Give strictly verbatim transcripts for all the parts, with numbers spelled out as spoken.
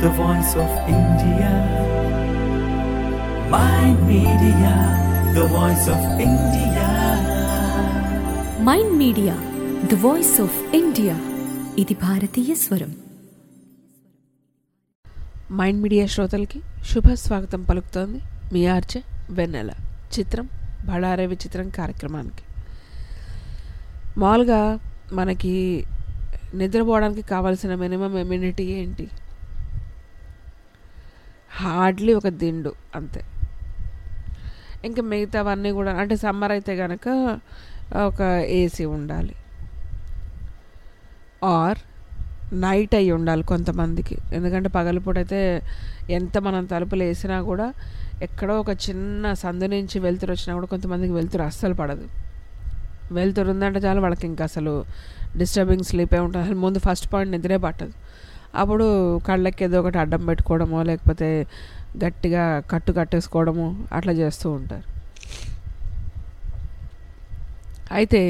the voice of India. Mind Media, the voice of India. Mind media the voice of India. ఇది భారతీయ స్వరం. Mind media శ్రోతలకి శుభ స్వాగతం పలుకుతోంది మీ ఆర్చే వెన్నెల. చిత్రం బళారే విచిత్రం కార్యక్రమానికి. మామూలుగా మనకి నిద్రపోవడానికి కావాల్సిన మినిమం ఎమ్యూనిటీ ఏంటి? హార్డ్లీ ఒక దిండు అంతే. ఇంకా మిగతావన్నీ కూడా, అంటే సమ్మర్ అయితే కనుక ఒక ఏసీ ఉండాలి, ఆర్ నైట్ అయ్యి ఉండాలి కొంతమందికి. ఎందుకంటే పగలపూట అయితే ఎంత మనం తలుపులు వేసినా కూడా ఎక్కడో ఒక చిన్న సందు నుంచి వెలుతురు వచ్చినా కూడా కొంతమందికి వెలుతురు అస్సలు పడదు. వెలుతురు ఉందంటే చాలు వాళ్ళకి ఇంకా అసలు డిస్టర్బింగ్ స్లీపే ఉంటుంది. అసలు ముందు ఫస్ట్ పాయింట్ నిద్రే పట్టదు. అప్పుడు కళ్ళకి ఏదో ఒకటి అడ్డం పెట్టుకోవడమో లేకపోతే గట్టిగా కట్టు కట్టేసుకోవడము అట్లా చేస్తూ ఉంటారు. అయితే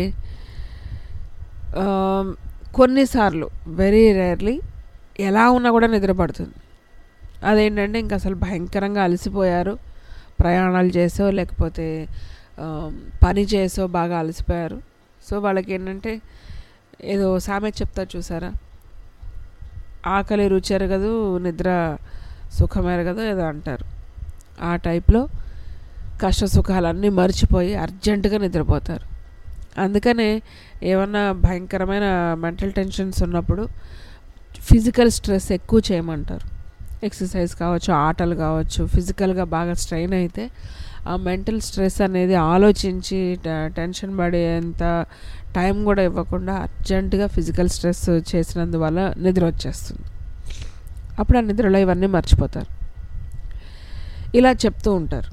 కొన్నిసార్లు వెరీ రేర్లీ ఎలా ఉన్నా కూడా నిద్ర పడుతుంది. అదేంటంటే ఇంకా అసలు భయంకరంగా అలసిపోయారు, ప్రయాణాలు చేసో లేకపోతే పని చేసో బాగా అలసిపోయారు. సో వాళ్ళకి ఏంటంటే ఏదో సామెత చెప్తా చూసారా, ఆకలి రుచి ఎరగదు, నిద్ర సుఖం ఎరగదు ఏదో అంటారు. ఆ టైప్లో కష్ట సుఖాలన్నీ మర్చిపోయి అర్జెంటుగా నిద్రపోతారు. అందుకనే ఏమన్నా భయంకరమైన మెంటల్ టెన్షన్స్ ఉన్నప్పుడు ఫిజికల్ స్ట్రెస్ ఎక్కువ చేయమంటారు. ఎక్సర్సైజ్ కావచ్చు, ఆటలు కావచ్చు. ఫిజికల్గా బాగా స్ట్రెయిన్ అయితే ఆ మెంటల్ స్ట్రెస్ అనేది ఆలోచించి టెన్షన్ పడేంత టైం కూడా ఇవ్వకుండా అర్జెంటుగా ఫిజికల్ స్ట్రెస్ చేసినందువల్ల నిద్ర వచ్చేస్తుంది. అప్పుడు ఆ నిద్రలో ఇవన్నీ మర్చిపోతారు. ఇలా చెప్తూ ఉంటారు.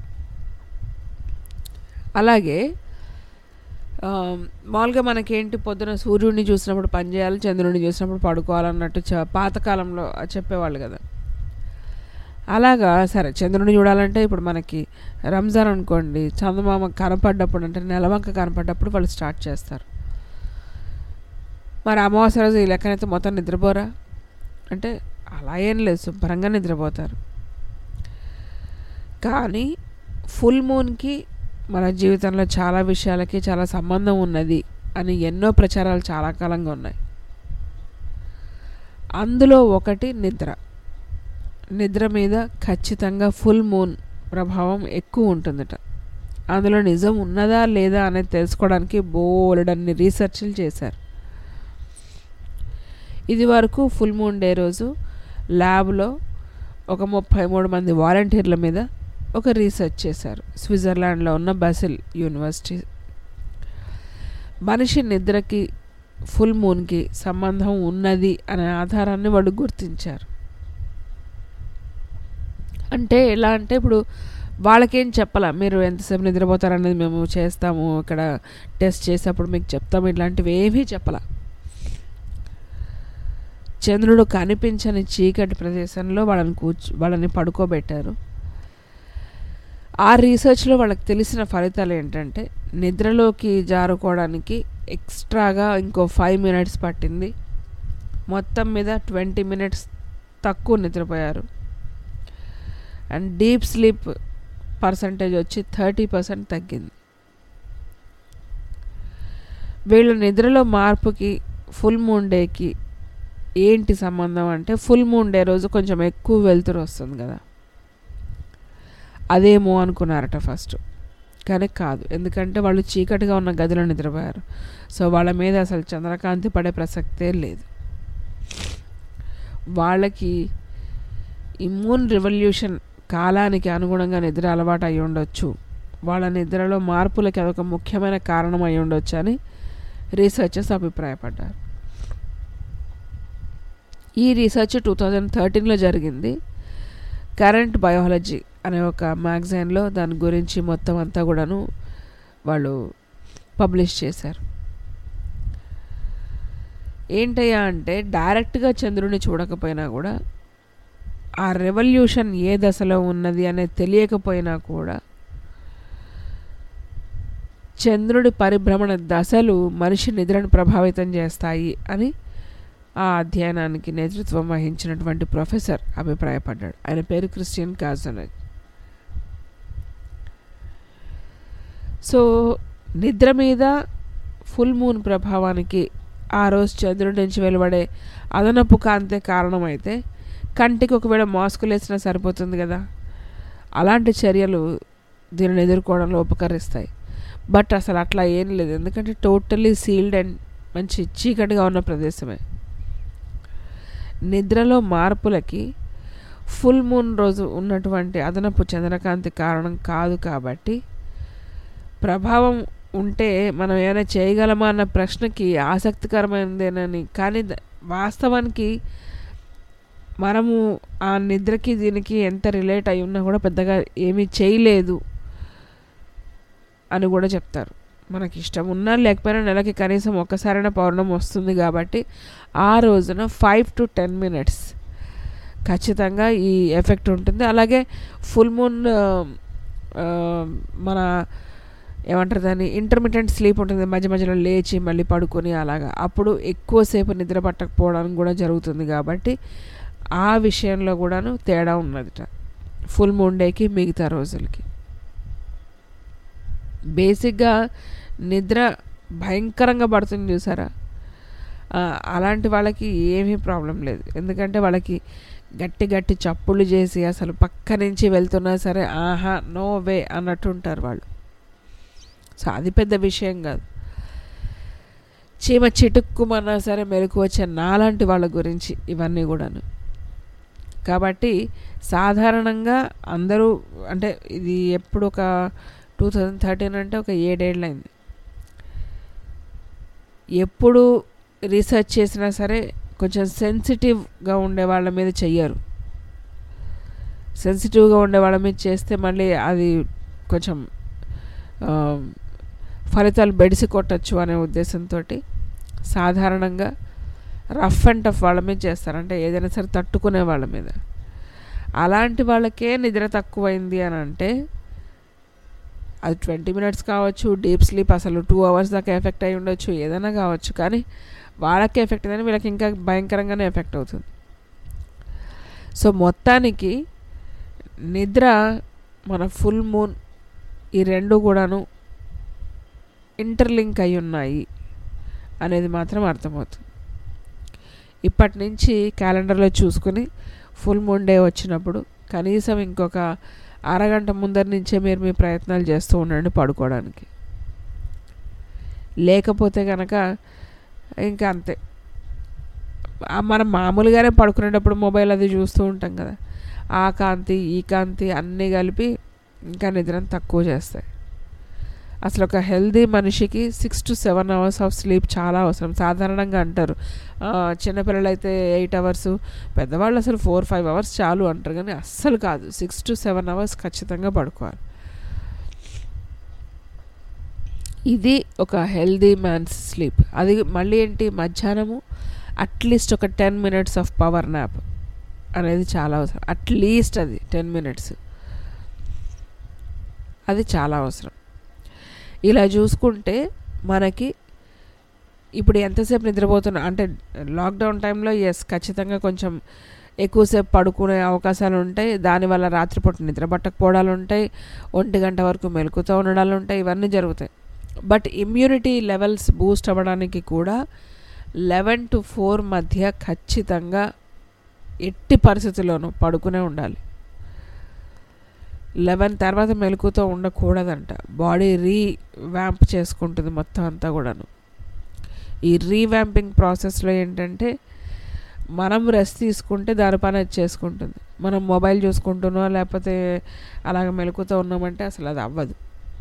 అలాగే మామూలుగా మనకేంటి, పొద్దున సూర్యుడిని చూసినప్పుడు పని చేయాలి, చంద్రుడిని చూసినప్పుడు పడుకోవాలన్నట్టు చ పాతకాలంలో చెప్పేవాళ్ళు కదా. అలాగా సరే, చంద్రుడిని చూడాలంటే ఇప్పుడు మనకి రంజాన్ అనుకోండి, చందమామ కనపడ్డప్పుడు అంటే నెలవంక కనపడ్డప్పుడు వాళ్ళు స్టార్ట్ చేస్తారు. మరి అమావాస్య రోజు ఈ లెక్కనైతే మొత్తం నిద్రపోరా అంటే అలా ఏం లేదు, శుభ్రంగా నిద్రపోతారు. కానీ ఫుల్ మూన్కి మన జీవితంలో చాలా విషయాలకి చాలా సంబంధం ఉన్నది అని ఎన్నో ప్రచారాలు చాలా కాలంగా ఉన్నాయి. అందులో ఒకటి నిద్ర. నిద్ర మీద ఖచ్చితంగా ఫుల్ మూన్ ప్రభావం ఎక్కువ ఉంటుందట. అందులో నిజం ఉన్నదా లేదా అనేది తెలుసుకోవడానికి బోలెడన్ని రీసెర్చ్లు చేశారు. ఇది వరకు ఫుల్ మూన్ డే రోజు ల్యాబ్లో ఒక ముప్పై మూడు మంది వాలంటీర్ల మీద ఒక రీసెర్చ్ చేశారు, స్విట్జర్లాండ్లో ఉన్న బసిల్ యూనివర్సిటీ. మనిషి నిద్రకి ఫుల్ మూన్కి సంబంధం ఉన్నది అనే ఆధారాన్ని వాళ్ళు గుర్తించారు. అంటే ఎలా అంటే ఇప్పుడు వాళ్ళకేం చెప్పాల, మీరు ఎంతసేపు నిద్రపోతారనేది మేము చేస్తాము, ఇక్కడ టెస్ట్ చేసేప్పుడు మీకు చెప్తాము, ఇట్లాంటివి ఏమీ చెప్పాల. చంద్రుడు కనిపించని చీకటి ప్రదేశంలో వాళ్ళని కూర్చు వాళ్ళని పడుకోబెట్టారు. ఆ రీసెర్చ్లో వాళ్ళకి తెలిసిన ఫలితాలు ఏంటంటే నిద్రలోకి జారుకోవడానికి ఎక్స్ట్రాగా ఇంకో ఫైవ్ మినిట్స్ పట్టింది. మొత్తం మీద ట్వంటీ మినిట్స్ తక్కువ నిద్రపోయారు. అండ్ డీప్ స్లీప్ పర్సంటేజ్ వచ్చి థర్టీ పర్సెంట్ తగ్గింది. వీళ్ళ నిద్రలో మార్పుకి ఫుల్ మూన్ డేకి ఏంటి సంబంధం అంటే, ఫుల్ మూన్ డే రోజు కొంచెం ఎక్కువ వెలుతురు వస్తుంది కదా, అదేమో అనుకున్నారట ఫస్ట్. కానీ కాదు, ఎందుకంటే వాళ్ళు చీకటిగా ఉన్న గదిలో నిద్రపోయారు. సో వాళ్ళ మీద అసలు చంద్రకాంతి పడే ప్రసక్తే లేదు. వాళ్ళకి ఇమ్యూన్ రివల్యూషన్ కాలానికి అనుగుణంగా నిద్ర అలవాటు అయి ఉండొచ్చు, వాళ్ళ నిద్రలో మార్పులకి అదొక ముఖ్యమైన కారణం అయి ఉండొచ్చు అని రీసెర్చర్స్ అభిప్రాయపడ్డారు. ఈ రీసెర్చ్ టూ థౌజండ్ థర్టీన్లో జరిగింది. కరెంట్ బయాలజీ అనే ఒక మ్యాగజైన్లో దాని గురించి మొత్తం అంతా కూడాను వాళ్ళు పబ్లిష్ చేశారు. ఏంటయ్యా అంటే, డైరెక్ట్గా చంద్రుడిని చూడకపోయినా కూడా ఆ రెవల్యూషన్ ఏ దశలో ఉన్నది అనేది తెలియకపోయినా కూడా చంద్రుడి పరిభ్రమణ దశలు మనిషి నిద్రను ప్రభావితం చేస్తాయి అని ఆ అధ్యయనానికి నేతృత్వం వహించినటువంటి ప్రొఫెసర్ అభిప్రాయపడ్డాడు. ఆయన పేరు క్రిస్టియన్ కాజనెట్. సో నిద్ర మీద ఫుల్ మూన్ ప్రభావానికి ఆ రోజు చంద్రుడి నుంచి వెలువడే అదనపు కాంతే కారణమైతే కంటికి ఒకవేళ మాస్కులు వేసినా సరిపోతుంది కదా. అలాంటి చర్యలు దీనిని ఎదుర్కోవడంలో ఉపకరిస్తాయి. బట్ అసలు అట్లా ఏం లేదు, ఎందుకంటే టోటల్లీ సీల్డ్ అండ్ మంచి చీకటిగా ఉన్న ప్రదేశమే. నిద్రలో మార్పులకి ఫుల్ మూన్ రోజు ఉన్నటువంటి అదనపు చంద్రకాంతి కారణం కాదు. కాబట్టి ప్రభావం ఉంటే మనం ఏమైనా చేయగలమా అన్న ప్రశ్నకి ఆసక్తికరమైనదేనని, కానీ వాస్తవానికి మనము ఆ నిద్రకి దీనికి ఎంత రిలేట్ అయి ఉన్నా కూడా పెద్దగా ఏమీ చేయలేదు అని కూడా చెప్తారు. మనకి ఇష్టం ఉన్నా లేకపోయినా నెలకి కనీసం ఒక్కసారైనా పౌర్ణమి వస్తుంది కాబట్టి ఆ రోజున ఫైవ్ టు టెన్ మినిట్స్ ఖచ్చితంగా ఈ ఎఫెక్ట్ ఉంటుంది. అలాగే ఫుల్ మూన్ మన ఏమంటారు దాన్ని ఇంటర్మిటెంట్ స్లీప్ ఉంటుంది, మధ్య మధ్యలో లేచి మళ్ళీ పడుకొని అలాగా, అప్పుడు ఎక్కువసేపు నిద్ర పట్టకపోవడానికి కూడా జరుగుతుంది. కాబట్టి ఆ విషయంలో కూడాను తేడా ఉన్నదిట ఫుల్ మూన్ డేకి మిగతా రోజులకి. బేసిక్గా నిద్ర భయంకరంగా పడుతుంది చూసారా, అలాంటి వాళ్ళకి ఏమీ ప్రాబ్లం లేదు. ఎందుకంటే వాళ్ళకి గట్టి గట్టి చప్పుళ్ళు చేసి అసలు పక్క నుంచి వెళ్తున్నా సరే ఆహా నో వే అన్నట్టు ఉంటారు వాళ్ళు. సో అది పెద్ద విషయం కాదు. చీమ చిటుక్కుమన్నా సరే మెలకు వచ్చే నాలాంటి వాళ్ళ గురించి ఇవన్నీ కూడాను. కాబట్టి సాధారణంగా అందరూ అంటే ఇది ఎప్పుడు ఒక టూ థౌజండ్ థర్టీన్ అంటే ఒక ఏడేళ్ళైంది. ఎప్పుడు రీసెర్చ్ చేసినా సరే కొంచెం సెన్సిటివ్గా ఉండే వాళ్ళ మీద చెయ్యరు. సెన్సిటివ్గా ఉండే వాళ్ళ మీద చేస్తే మళ్ళీ అది కొంచెం ఫలితాలు బెడిసి కొట్టచ్చు అనే ఉద్దేశంతో సాధారణంగా రఫ్ అండ్ టఫ్ వాళ్ళ మీద చేస్తారు, అంటే ఏదైనా సరే తట్టుకునే వాళ్ళ మీద. అలాంటి వాళ్ళకే నిద్ర తక్కువైంది అని అంటే అది ట్వంటీ మినిట్స్ కావచ్చు, డీప్ స్లీప్ అసలు టూ అవర్స్ దాకా ఎఫెక్ట్ అయి ఉండొచ్చు, ఏదైనా కావచ్చు. కానీ వాళ్ళకే ఎఫెక్ట్ అయిందని వీళ్ళకి ఇంకా భయంకరంగానే ఎఫెక్ట్ అవుతుంది. సో మొత్తానికి నిద్ర మన ఫుల్ మూన్ ఈ రెండు కూడాను ఇంటర్లింక్ అయి ఉన్నాయి అనేది మాత్రం అర్థమవుతుంది. ఇప్పటి నుంచి క్యాలెండర్లో చూసుకుని ఫుల్ మూన్ డే వచ్చినప్పుడు కనీసం ఇంకొక అరగంట ముందర నుంచే మీరు మీ ప్రయత్నాలు చేస్తూ ఉండండి పడుకోవడానికి. లేకపోతే కనుక ఇంకా అంతే, మనం మామూలుగానే పడుకునేటప్పుడు మొబైల్ అది చూస్తూ ఉంటాం కదా, ఆ కాంతి ఈ కాంతి అన్నీ కలిపి ఇంకా నిద్రను తక్కువ చేస్తాయి. అసలు ఒక హెల్దీ మనిషికి six to seven hours of sleep చాలా అవసరం. సాధారణంగా అంటారు చిన్నపిల్లలు అయితే ఎయిట్ అవర్స్, పెద్దవాళ్ళు అసలు ఫోర్ ఫైవ్ అవర్స్ చాలు అంటారు. కానీ అస్సలు కాదు, సిక్స్ టు సెవెన్ అవర్స్ ఖచ్చితంగా పడుకోవాలి. ఇది ఒక హెల్దీ మ్యాన్స్ స్లీప్. అది మళ్ళీ ఏంటి, మధ్యాహ్నము అట్లీస్ట్ ఒక ten minutes of power nap అనేది చాలా అవసరం. అట్లీస్ట్ అది టెన్ మినిట్స్ అది చాలా అవసరం. ఇలా చూసుకుంటే మనకి ఇప్పుడు ఎంతసేపు నిద్రపోతున్నా అంటే లాక్డౌన్ టైంలో ఎస్ ఖచ్చితంగా కొంచెం ఎక్కువసేపు పడుకునే అవకాశాలు ఉంటాయి. దానివల్ల రాత్రిపూట నిద్ర పట్టకపోవడాలు ఉంటాయి, ఒంటి గంట వరకు మెలకుతూ ఉండడాలు ఉంటాయి, ఇవన్నీ జరుగుతాయి. బట్ ఇమ్యూనిటీ లెవెల్స్ బూస్ట్ అవ్వడానికి కూడా లెవెన్ టు ఫోర్ మధ్య ఖచ్చితంగా ఎట్టి పరిస్థితుల్లోనూ పడుకునే ఉండాలి. లెవెన్ తర్వాత మెలకుతో ఉండకూడదంట. బాడీ రీవ్యాంప్ చేసుకుంటుంది మొత్తం అంతా కూడాను. ఈ రీవ్యాంపింగ్ ప్రాసెస్లో ఏంటంటే మనం రెస్ట్ తీసుకుంటే దాని పని అది చేసుకుంటుంది. మనం మొబైల్ చూసుకుంటున్నాం లేకపోతే అలాగ మెలకుతో ఉన్నామంటే అసలు అది అవ్వదు.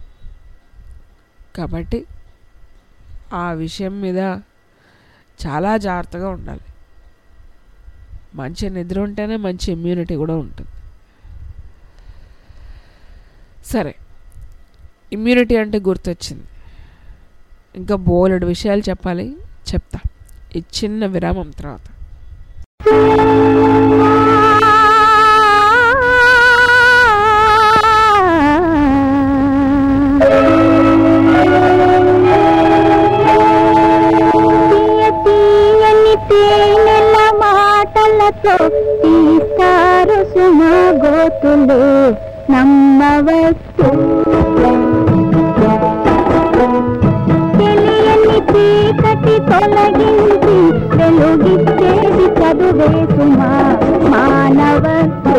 కాబట్టి ఆ విషయం మీద చాలా జాగ్రత్తగా ఉండాలి. మంచి నిద్ర ఉంటేనే మంచి ఇమ్యూనిటీ కూడా ఉంటుంది. సరే, ఇమ్యూనిటీ అంటే గుర్తొచ్చింది, ఇంకా బోలెడు విషయాలు చెప్పాలి, చెప్తా ఈ చిన్న విరామం తర్వాత. తీయని తేనె గోతులు నమ్మవచ్చు. తెలియని చీకటి తొలగించి వెలుగిచ్చేది చదువే సుమా మానవత్వం.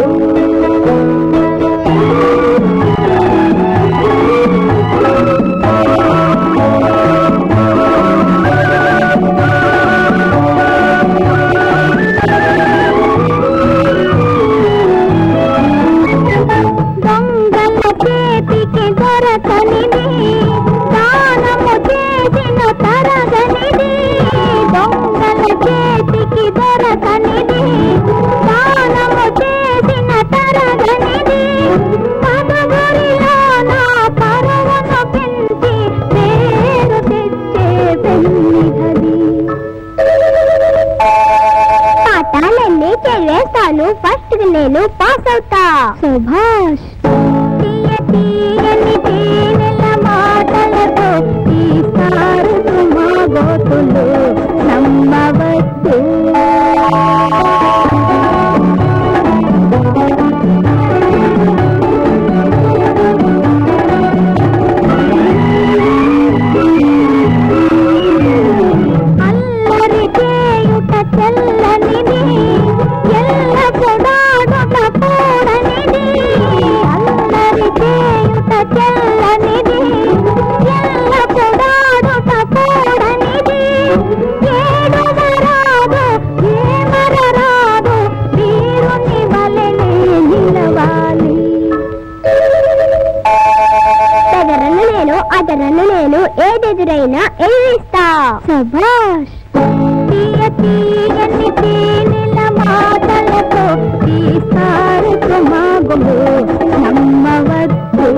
ఫస్ట్ నేను పాస్ అవుతా. సుభాష్ తీయ తీయని తేనెల మాటలతో తీస్తారు మా గోతులు నమ్మవచ్చు. అల్లరి చేయుట తెల్లనిది ఎల్ల పొడాడుట పూడనిది. అల్లరి చేయుట తెల్లనిది ఎల్ల పొడాడుట పూడనిది. ఏడు మరాదు ఏమరరాదు వీరుని వలెనే నిలవాలి. తగరను నేను అదరను నేను ఏదెదురైనా ఎదిరిస్తా. సభాష్ తీయ తీయని తేనెల మాటలతో తీస్తారు సుమాగులు నమ్మవచ్చు.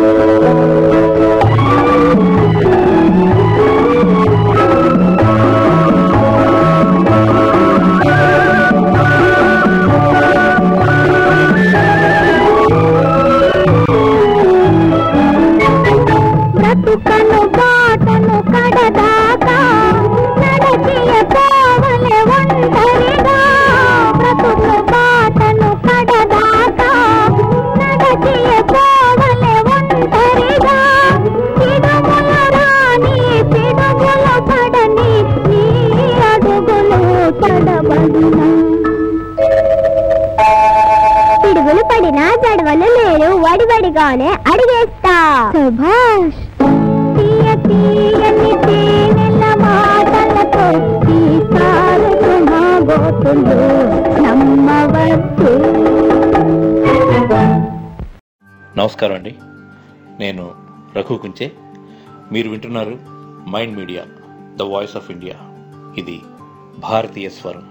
బ్రతుకను బాటను కడదాకా నడచియ పోవలే ఒంటరిగా. బ్రతుకు బాటను కడదాకా నడచియ పోవలే ఒంటరిగా. పిడుగుల రాని పిడుగుల పడని నీ అడుగులు తడబడిన. పిడుగులు పడినా జడవలు లేరు వడివడిగానే అడిగేస్తా. సుభాష్ తీయ తీయని తేనెల మాటలతో తీస్తారు మా గోతులు నమ్మవచ్చు. నమస్కారం అండి, నేను రఘు కుంచే. మీరు వింటున్నారు mind media the voice of India. ఇది భారతీయ స్వరం.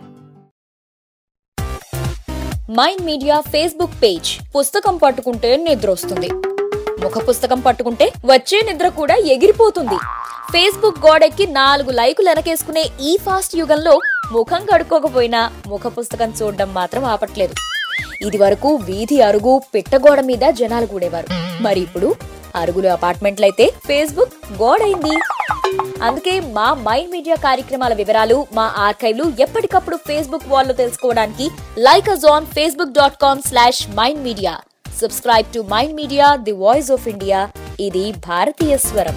Mind media Facebook page. పుస్తకం పట్టుకుంటే నిద్ర వస్తుంది, ముఖ పుస్తకం పట్టుకుంటే వచ్చే నిద్ర కూడా ఎగిరిపోతుంది. ఫేస్బుక్ గోడెక్కి నాలుగు లైకులు వెనకేసుకునే ఈ ఫాస్ట్ యుగంలో ముఖం కడుక్కోకపోయినా ముఖ పుస్తకం చూడడం మాత్రం ఆపట్లేదు. ఇది వరకు వీధి అరుగు పిట్టగోడ మీద జనాలు కూడేవారు. మరి ఇప్పుడు అరుగులు అపార్ట్మెంట్లయితే ఫేస్బుక్ గోడైంది. అందుకే మా మైండ్ మీడియా కార్యక్రమాల వివరాలు మా ఆర్కైవ్లు ఎప్పటికప్పుడు ఫేస్బుక్ వాల్లో తెలుసుకోవడానికి like us on Facebook dot com slash mind media. Subscribe to mind media the voice of India. ఇది భారతీయ స్వరం.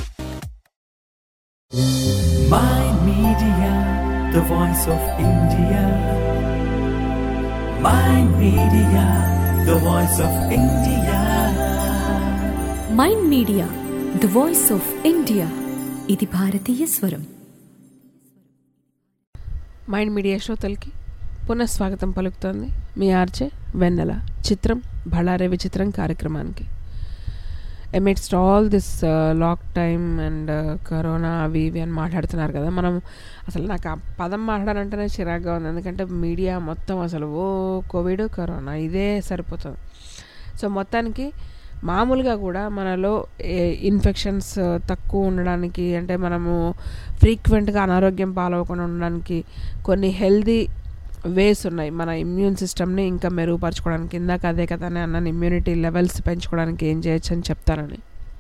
Mind Media, the voice of India. Mind Media, the voice of India. Mind media the voice of India. ఇది భారతీయ స్వరం. Mind media శ్రోతలకి పునఃస్వాగతం పలుకుతోంది మీ RJ వెన్నెల. చిత్రం బళ్ళారే విచిత్రం కార్యక్రమానికి. Amidst all this lock time and corona అవి ఇవి అని మాట్లాడుతున్నారు కదా. మనం అసలు నాకు ఆ పదం మాట్లాడాలంటేనే చిరాగ్గా ఉంది. ఎందుకంటే మీడియా మొత్తం అసలు ఓ కోవిడ్ కరోనా ఇదే సరిపోతుంది. సో మొత్తానికి మామూలుగా కూడా మనలో ఇన్ఫెక్షన్స్ తక్కువ ఉండడానికి, అంటే మనము ఫ్రీక్వెంట్గా అనారోగ్యం పాలవకుండా ఉండడానికి కొన్ని హెల్దీ వేస్ ఉన్నాయి. మన ఇమ్యూన్ సిస్టమ్ని ఇంకా మెరుగుపరచుకోవడానికి. ఇందాక అదే కదా అని అన్నాను, ఇమ్యూనిటీ లెవెల్స్ పెంచుకోవడానికి ఏం చేయొచ్చు అని చెప్తానని.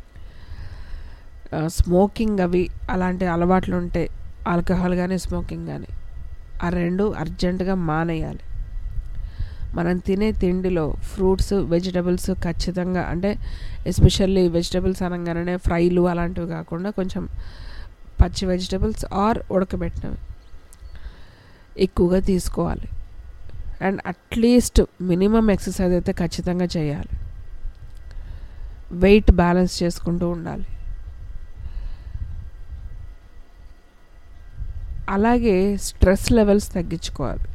స్మోకింగ్ అవి అలాంటి అలవాట్లు ఉంటే, ఆల్కహాల్ కానీ స్మోకింగ్ కానీ, ఆ రెండు అర్జెంటుగా మానేయాలి. మనం తినే తిండిలో ఫ్రూట్స్ వెజిటబుల్స్ ఖచ్చితంగా, అంటే ఎస్పెషల్లీ వెజిటబుల్స్ అనగానే ఫ్రైలు అలాంటివి కాకుండా కొంచెం పచ్చి వెజిటబుల్స్ ఆర్ ఉడకబెట్టినవి ఎక్కువగా తీసుకోవాలి. అండ్ అట్లీస్ట్ మినిమం ఎక్సర్సైజ్ అయితే ఖచ్చితంగా చేయాలి. వెయిట్ బ్యాలెన్స్ చేసుకుంటూ ఉండాలి. అలాగే స్ట్రెస్ లెవెల్స్ తగ్గించుకోవాలి.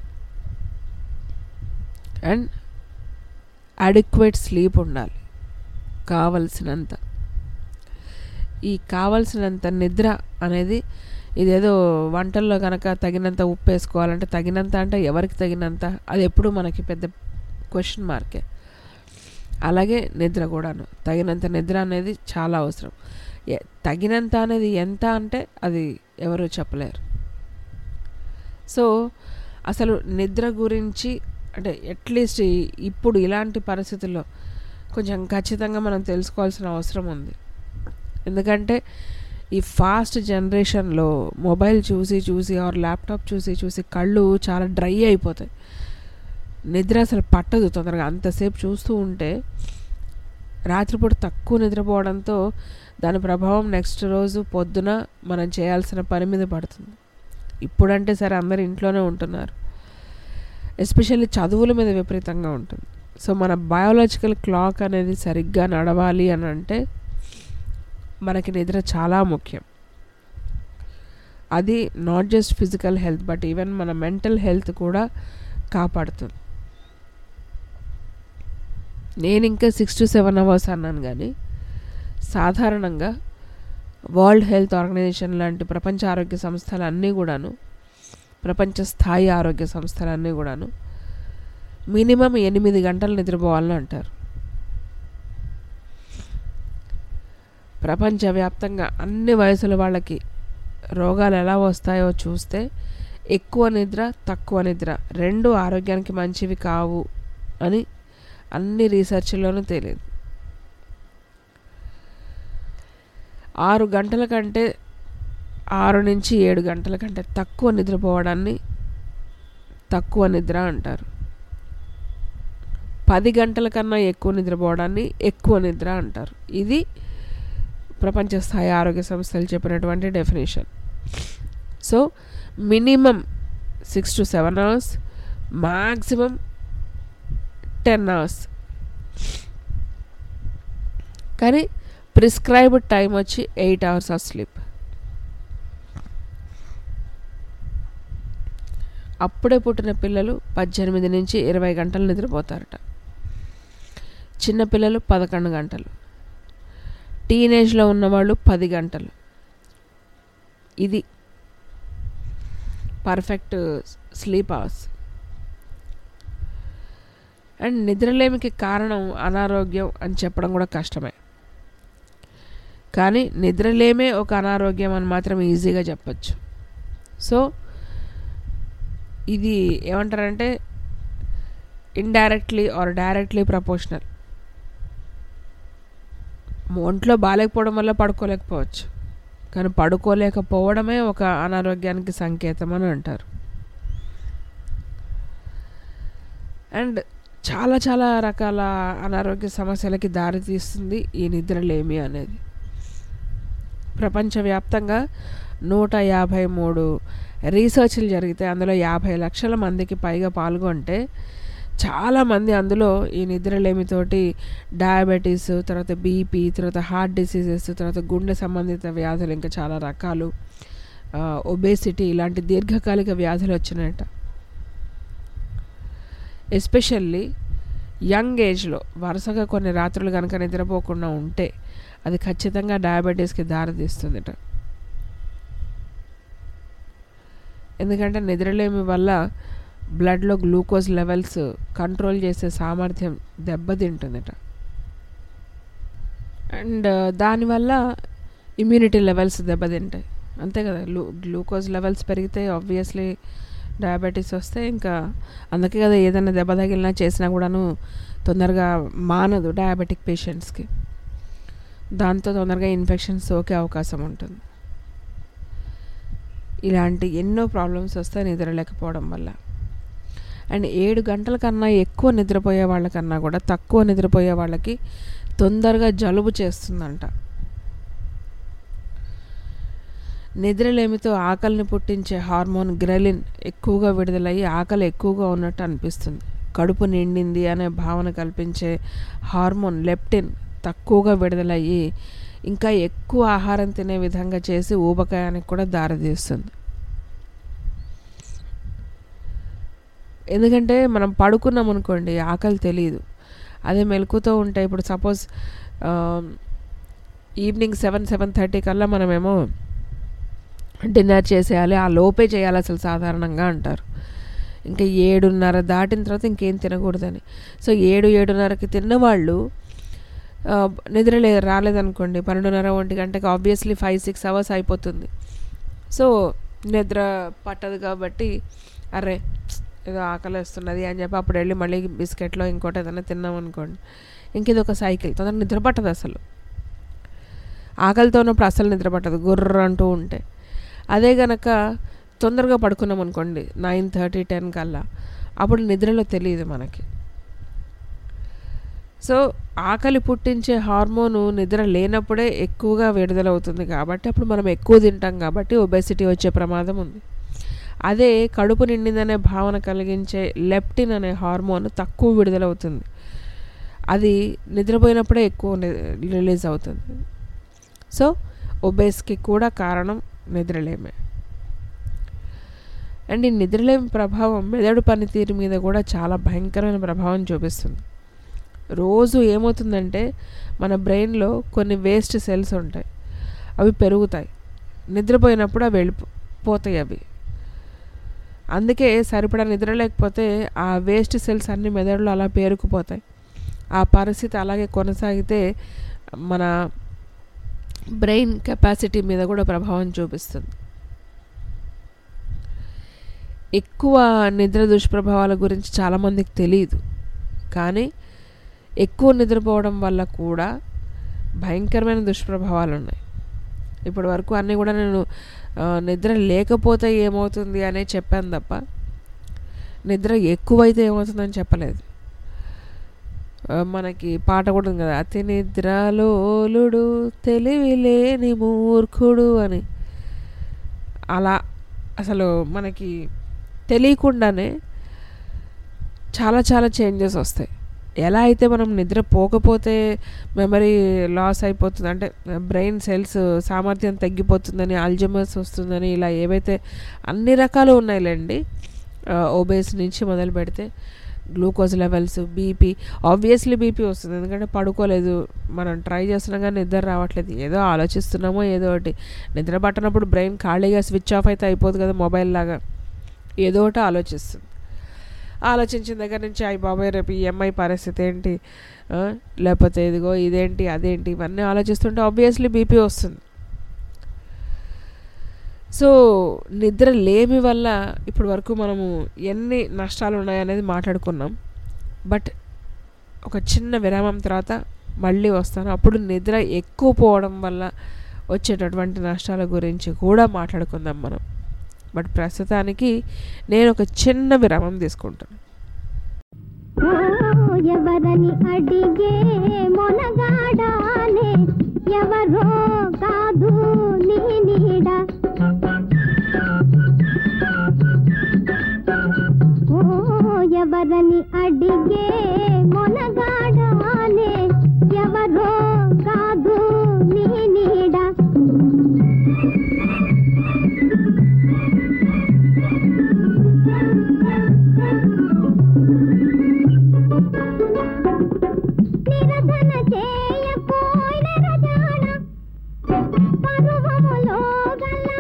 అండ్ అడిక్వేట్ స్లీప్ ఉండాలి కావలసినంత. ఈ కావలసినంత నిద్ర అనేది ఇదేదో వంటల్లో కనుక తగినంత ఉప్పు వేసుకోవాలంటే తగినంత అంటే ఎవరికి తగినంత, అది ఎప్పుడు మనకి పెద్ద క్వశ్చన్ మార్కే. అలాగే నిద్ర కూడాను తగినంత నిద్ర అనేది చాలా అవసరం. తగినంత అనేది ఎంత అంటే అది ఎవరు చెప్పలేరు. సో అసలు నిద్ర గురించి అంటే అట్లీస్ట్ ఇప్పుడు ఇలాంటి పరిస్థితుల్లో కొంచెం ఖచ్చితంగా మనం తెలుసుకోవాల్సిన అవసరం ఉంది. ఎందుకంటే ఈ ఫాస్ట్ జనరేషన్లో మొబైల్ చూసి చూసి ఆర్ ల్యాప్టాప్ చూసి చూసి కళ్ళు చాలా డ్రై అయిపోతాయి. నిద్ర అసలు పట్టదు తొందరగా. అంతసేపు చూస్తూ ఉంటే రాత్రిపూట తక్కువ నిద్రపోవడంతో దాని ప్రభావం నెక్స్ట్ రోజు పొద్దున మనం చేయాల్సిన పని మీద పడుతుంది. ఇప్పుడంటే సరే అందరు ఇంట్లోనే ఉంటున్నారు, ఎస్పెషల్లీ చదువుల మీద విపరీతంగా ఉంటుంది. సో మన బయోలాజికల్ క్లాక్ అనేది సరిగ్గా నడవాలి అని అంటే మనకి నిద్ర చాలా ముఖ్యం. అది not just physical health but even మన మెంటల్ హెల్త్ కూడా కాపాడుతుంది. నేను ఇంకా సిక్స్ టు సెవెన్ అవర్స్ అన్నాను, కానీ సాధారణంగా వరల్డ్ హెల్త్ ఆర్గనైజేషన్ లాంటి ప్రపంచ ఆరోగ్య సంస్థలన్నీ కూడాను, ప్రపంచ స్థాయి ఆరోగ్య సంస్థలన్నీ కూడాను మినిమం ఎనిమిది గంటలు నిద్రపోవాలని అంటారు. ప్రపంచవ్యాప్తంగా అన్ని వయసుల వాళ్ళకి రోగాలు ఎలా వస్తాయో చూస్తే ఎక్కువ నిద్ర తక్కువ నిద్ర రెండు ఆరోగ్యానికి మంచివి కావు అని అన్ని రీసెర్చ్లోనూ తెలియదు. ఆరు గంటల కంటే ఆరు నుంచి ఏడు గంటల కంటే తక్కువ నిద్రపోవడాన్ని తక్కువ నిద్ర అంటారు. పది గంటల కన్నా ఎక్కువ నిద్రపోవడాన్ని ఎక్కువ నిద్ర అంటారు. ఇది ప్రపంచ స్థాయి ఆరోగ్య సంస్థలు చెప్పినటువంటి definition. So minimum six to seven hours, maximum ten hours. కానీ ప్రిస్క్రైబ్డ్ టైం వచ్చి ఎయిట్ అవర్స్ ఆఫ్ స్లీప్. అప్పుడే పుట్టిన పిల్లలు పద్దెనిమిది నుంచి ఇరవై గంటలు నిద్రపోతారట. చిన్నపిల్లలు పదకొండు గంటలు, టీనేజ్లో ఉన్నవాళ్ళు పది గంటలు. ఇది పర్ఫెక్ట్ స్లీప్ అవర్స్. అండ్ నిద్రలేమికి కారణం అనారోగ్యం అని చెప్పడం కూడా కష్టమే, కానీ నిద్రలేమే ఒక అనారోగ్యం అని మాత్రం ఈజీగా చెప్పచ్చు. సో ఇది ఏమంటారంటే ఇండైరెక్ట్లీ ఆర్ డైరెక్ట్లీ ప్రపోర్షనల్. ఒంట్లో బాగాలేకపోవడం వల్ల పడుకోలేకపోవచ్చు, కానీ పడుకోలేకపోవడమే ఒక అనారోగ్యానికి సంకేతం అని అంటారు. అండ్ చాలా చాలా రకాల అనారోగ్య సమస్యలకి దారితీస్తుంది ఈ నిద్రలేమి అనేది. ప్రపంచవ్యాప్తంగా నూట యాభై మూడు రీసెర్చ్లు జరిగితే అందులో యాభై లక్షల మందికి పైగా పాల్గొంటే చాలామంది అందులో ఈ నిద్రలేమితోటి డయాబెటీస్, తర్వాత బీపీ, తర్వాత హార్ట్ డిసీజెస్, తర్వాత గుండె సంబంధిత వ్యాధులు, ఇంకా చాలా రకాలు, ఒబేసిటీ ఇలాంటి దీర్ఘకాలిక వ్యాధులు వచ్చినాయట. ఎస్పెషల్లీ యంగ్ ఏజ్లో వరుసగా కొన్ని రాత్రులు కనుక నిద్రపోకుండా ఉంటే అది ఖచ్చితంగా డయాబెటీస్కి దారితీస్తుందిట. ఎందుకంటే నిద్రలేమి వల్ల బ్లడ్లో గ్లూకోజ్ లెవెల్స్ కంట్రోల్ చేసే సామర్థ్యం దెబ్బతింటుందట. అండ్ దానివల్ల ఇమ్యూనిటీ లెవెల్స్ దెబ్బతింటాయి, అంతే కదా. గ్లూ గ్లూకోజ్ లెవెల్స్ పెరిగితే ఆబ్వియస్లీ డయాబెటీస్ వస్తే ఇంకా అందుకే కదా ఏదైనా దెబ్బ తగిలినా చేసినా కూడాను తొందరగా మానదు డయాబెటిక్ పేషెంట్స్కి. దాంతో తొందరగా ఇన్ఫెక్షన్ సోకే అవకాశం ఉంటుంది. ఇలాంటి ఎన్నో ప్రాబ్లమ్స్ వస్తాయి నిద్ర లేకపోవడం వల్ల. అండ్ ఏడు గంటల కన్నా ఎక్కువ నిద్రపోయే వాళ్ళకన్నా కూడా తక్కువ నిద్రపోయే వాళ్ళకి తొందరగా జలుబు చేస్తుందంట. నిద్రలేమితో ఆకలిని పుట్టించే హార్మోన్ గ్రెలిన్ ఎక్కువగా విడుదలయ్యి ఆకలి ఎక్కువగా ఉన్నట్టు అనిపిస్తుంది. కడుపు నిండింది అనే భావన కల్పించే హార్మోన్ లెప్టిన్ తక్కువగా విడుదలయ్యి ఇంకా ఎక్కువ ఆహారం తినే విధంగా చేసి ఊబకాయానికి కూడా దారితీస్తుంది. ఎందుకంటే మనం పడుకున్నాం అనుకోండి, ఆకలి తెలియదు. అదే మెలకుతో ఉంటే ఇప్పుడు suppose evening seven seven thirty కల్లా మనమేమో డిన్నర్ చేసేయాలి, ఆ లోపే చేయాలి అసలు సాధారణంగా అంటారు. ఇంకా ఏడున్నర దాటిన తర్వాత ఇంకేం తినకూడదని. సో ఏడు ఏడున్నరకి తిన్నవాళ్ళు నిద్ర లే రాలేదనుకోండి పన్నెండున్నర ఒంటి గంటకి ఆబ్వియస్లీ ఫైవ్ సిక్స్ అవర్స్ అయిపోతుంది. సో నిద్ర పట్టదు కాబట్టి అరే ఏదో ఆకలి వస్తున్నది అని చెప్పి అప్పుడు వెళ్ళి మళ్ళీ బిస్కెట్లో ఇంకోటి ఏదైనా తిన్నాం అనుకోండి, ఇంక ఇది ఒక సైకిల్. తొందరగా నిద్ర పట్టదు, అసలు ఆకలితో ఉన్నప్పుడు అసలు నిద్ర పట్టదు, గుర్ర అంటూ ఉంటే. అదే గనక తొందరగా పడుకున్నాం అనుకోండి నైన్ థర్టీ టెన్ కల్లా, అప్పుడు నిద్రలో తెలియదు మనకి. సో ఆకలి పుట్టించే హార్మోను నిద్ర లేనప్పుడే ఎక్కువగా విడుదలవుతుంది కాబట్టి అప్పుడు మనం ఎక్కువ తింటాం కాబట్టి ఒబెసిటీ వచ్చే ప్రమాదం ఉంది. అదే కడుపు నిండిందనే భావన కలిగించే లెప్టిన్ అనే హార్మోన్ తక్కువ విడుదలవుతుంది, అది నిద్రపోయినప్పుడే ఎక్కువ రిలీజ్ అవుతుంది. సో ఒబేస్కి కూడా కారణం నిద్రలేమే. అండ్ ఈ నిద్రలేమి ప్రభావం మెదడు పనితీరు మీద కూడా చాలా భయంకరమైన ప్రభావం చూపిస్తుంది. రోజు ఏమవుతుందంటే మన బ్రెయిన్లో కొన్ని వేస్ట్ సెల్స్ ఉంటాయి, అవి పెరుగుతాయి. నిద్రపోయినప్పుడు అవి వెళ్ళిపోతాయి అవి. అందుకే సరిపడా నిద్ర లేకపోతే ఆ వేస్ట్ సెల్స్ అన్ని మెదడులో అలా పేరుకుపోతాయి. ఆ పరిస్థితి అలాగే కొనసాగితే మన బ్రెయిన్ కెపాసిటీ మీద కూడా ప్రభావం చూపిస్తుంది. ఎక్కువ నిద్ర దుష్ప్రభావాల గురించి చాలామందికి తెలియదు, కానీ ఎక్కువ నిద్రపోవడం వల్ల కూడా భయంకరమైన దుష్ప్రభావాలు ఉన్నాయి. ఇప్పటి వరకు అన్నీ కూడా నేను నిద్ర లేకపోతే ఏమవుతుంది అనే చెప్పాను తప్ప నిద్ర ఎక్కువైతే ఏమవుతుందని చెప్పలేదు. మనకి పాట కూడా ఉంది కదా, అతి నిద్రలోలుడు తెలివి లేని మూర్ఖుడు అని. అలా అసలు మనకి తెలియకుండానే చాలా చాలా చేంజెస్ వస్తాయి. ఎలా అయితే మనం నిద్ర పోకపోతే మెమరీ లాస్ అయిపోతుంది, అంటే బ్రెయిన్ సెల్స్ సామర్థ్యం తగ్గిపోతుందని, ఆల్జమర్స్ వస్తుందని, ఇలా ఏవైతే అన్ని రకాలు ఉన్నాయిలేండి. ఓబేస్ నుంచి మొదలు పెడితే glucose levels, BP, obviously BP వస్తుంది ఎందుకంటే పడుకోలేదు, మనం ట్రై చేస్తున్నాం కానీ నిద్ర రావట్లేదు, ఏదో ఆలోచిస్తున్నామో ఏదో ఒకటి. నిద్ర పట్టనప్పుడు బ్రెయిన్ ఖాళీగా స్విచ్ ఆఫ్ అయితే అయిపోదు కదా మొబైల్ లాగా, ఏదో ఒకటి ఆలోచిస్తుంది. ఆలోచించిన దగ్గర నుంచి అయ్యి బాబాయ్ రేపు ఈఎంఐ పరిస్థితి ఏంటి, లేకపోతే ఇదిగో ఇదేంటి అదేంటి, ఇవన్నీ ఆలోచిస్తుంటే ఆబ్వియస్లీ బీపీ వస్తుంది. సో నిద్ర లేమి వల్ల ఇప్పటి వరకు మనము ఎన్ని నష్టాలు ఉన్నాయనేది మాట్లాడుకున్నాం. బట్ ఒక చిన్న విరామం తర్వాత మళ్ళీ వస్తాను, అప్పుడు నిద్ర ఎక్కువ పోవడం వల్ల వచ్చేటటువంటి నష్టాల గురించి కూడా మాట్లాడుకుందాం మనం. బట్ ప్రస్తుతానికి నేను ఒక చిన్న విరామం తీసుకుంటాను. ఎవరని అడిగే మొనగాడానే, ఎవరో కాదు నీ నీడ. ఓ ఎవరని అడిగే మొనగాడానే, ఎవరో కాదు నీ నీడ. నిరధన చేయపోయిన రజాన, పరువములో గల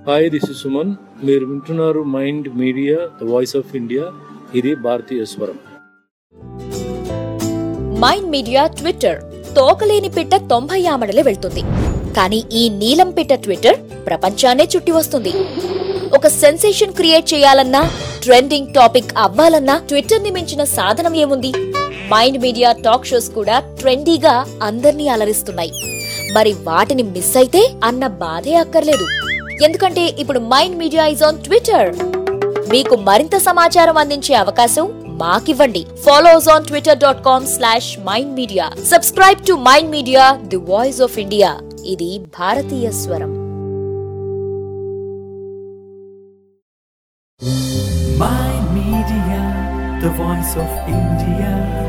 హాయ్, దిస్ ఇస్ సుమన్. మీరు వింటున్నారు mind media, the voice of India. ఇది భారతీయ స్వరం. మైండ్ మీడియా ట్విట్టర్, తోకలేని పిట్ట తొంభై ఆమడలే వెళ్తుంది, కానీ ఈ నీలం పిట్ట ట్విట్టర్ ప్రపంచాన్నే చుట్టి వస్తుంది. ఒక సెన్సేషన్ క్రియేట్ చేయాలన్నా, ట్రెండింగ్ టాపిక్ అవ్వాలన్నా ట్విట్టర్ ని మించిన సాధనం ఏముంది? మైండ్ మీడియా టాక్ షోస్ కూడా ట్రెండీగా అందర్నీ అలరిస్తున్నాయి. మరి వాటిని మిస్ అయితే అన్న బాధే అక్కర్లేదు. ఎందుకంటే ఇప్పుడు mind media is on Twitter. మీకు మరింత సమాచారం అందించే అవకాశం మాకివ్వండి. Follows on Twitter dot com slash mind media. Subscribe to mind media, the voice of India. ఇది భారతీయ స్వరం. Mind Media, the voice of India.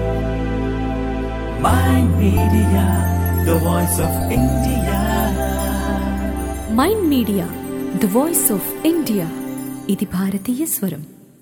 Mind Media, the voice of India. Mind media the voice of India. ఇది భారతీయ స్వరం.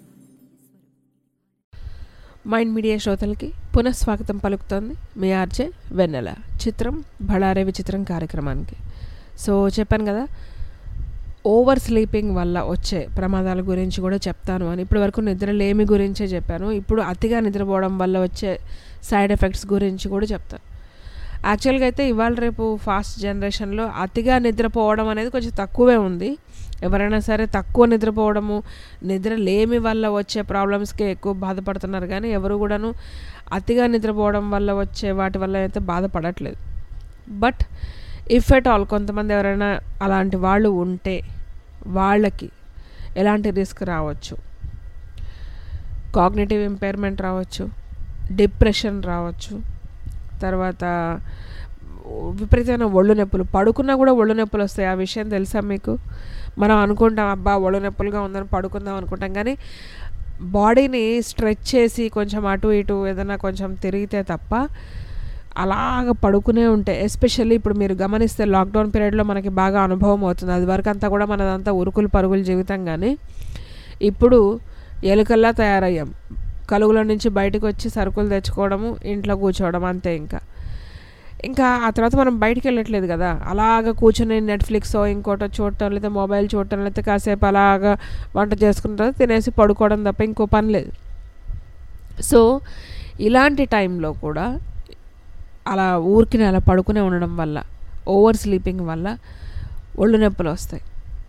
Mind media శ్రోతలకి పునఃస్వాగతం పలుకుతోంది మీ RJ వెన్నెల. చిత్రం బళారే విచిత్రం కార్యక్రమానికి. సో చెప్పాను కదా, ఓవర్ స్లీపింగ్ వల్ల వచ్చే ప్రమాదాల గురించి కూడా చెప్తాను అని. ఇప్పటి వరకు నిద్రలేమి గురించే చెప్పాను. ఇప్పుడు అతిగా నిద్రపోవడం వల్ల వచ్చే సైడ్ ఎఫెక్ట్స్ గురించి కూడా చెప్తాను. యాక్చువల్గా అయితే ఇవాళ రేపు ఫాస్ట్ జనరేషన్లో అతిగా నిద్రపోవడం అనేది కొంచెం తక్కువే ఉంది. ఎవరైనా సరే తక్కువ నిద్రపోవడము, నిద్రలేమి వల్ల వచ్చే ప్రాబ్లమ్స్కే ఎక్కువ బాధపడుతున్నారు, కానీ ఎవరు కూడాను అతిగా నిద్రపోవడం వల్ల వచ్చే వాటి వల్ల అయితే బాధపడట్లేదు. బట్ ఇఫ్ ఎట్ ఆల్ కొంతమంది ఎవరైనా అలాంటి వాళ్ళు ఉంటే వాళ్ళకి ఎలాంటి రిస్క్ రావచ్చు? కాగ్నిటివ్ ఇంపైర్మెంట్ రావచ్చు, డిప్రెషన్ రావచ్చు, తర్వాత విపరీతమైన ఒళ్ళు నొప్పులు, పడుకున్నా కూడా ఒళ్ళు నొప్పులు వస్తాయి. ఆ విషయం తెలుసా మీకు? మనం అనుకుంటాం అబ్బా ఒళ్ళు నొప్పులుగా ఉందని పడుకుందాం అనుకుంటాం, కానీ బాడీని స్ట్రెచ్ చేసి కొంచెం అటు ఇటు ఏదైనా కొంచెం తిరిగితే తప్ప అలాగ పడుకునే ఉంటాయి. ఎస్పెషల్లీ ఇప్పుడు మీరు గమనిస్తే లాక్డౌన్ పీరియడ్లో మనకి బాగా అనుభవం అవుతుంది. అది వరకు అంతా కూడా మనదంతా ఉరుకులు పరుగుల జీవితం, కానీ ఇప్పుడు ఎలుకల్లా తయారయ్యాం. కలుగుల నుంచి బయటకు వచ్చి సరుకులు తెచ్చుకోవడము, ఇంట్లో కూర్చోవడం, అంతే. ఇంకా ఇంకా ఆ తర్వాత మనం బయటికి వెళ్ళట్లేదు కదా, అలాగ కూర్చొని నెట్ఫ్లిక్స్ ఇంకోటో చూడటం, లేదా మొబైల్ చూడటం, లేకపోతే కాసేపు అలాగా వంట చేసుకున్న తర్వాత తినేసి పడుకోవడం తప్ప ఇంకో పని లేదు. సో ఇలాంటి టైంలో కూడా అలా ఊరికి అలా పడుకునే ఉండడం వల్ల, ఓవర్ స్లీపింగ్ వల్ల ఒళ్ళు నొప్పులు వస్తాయి.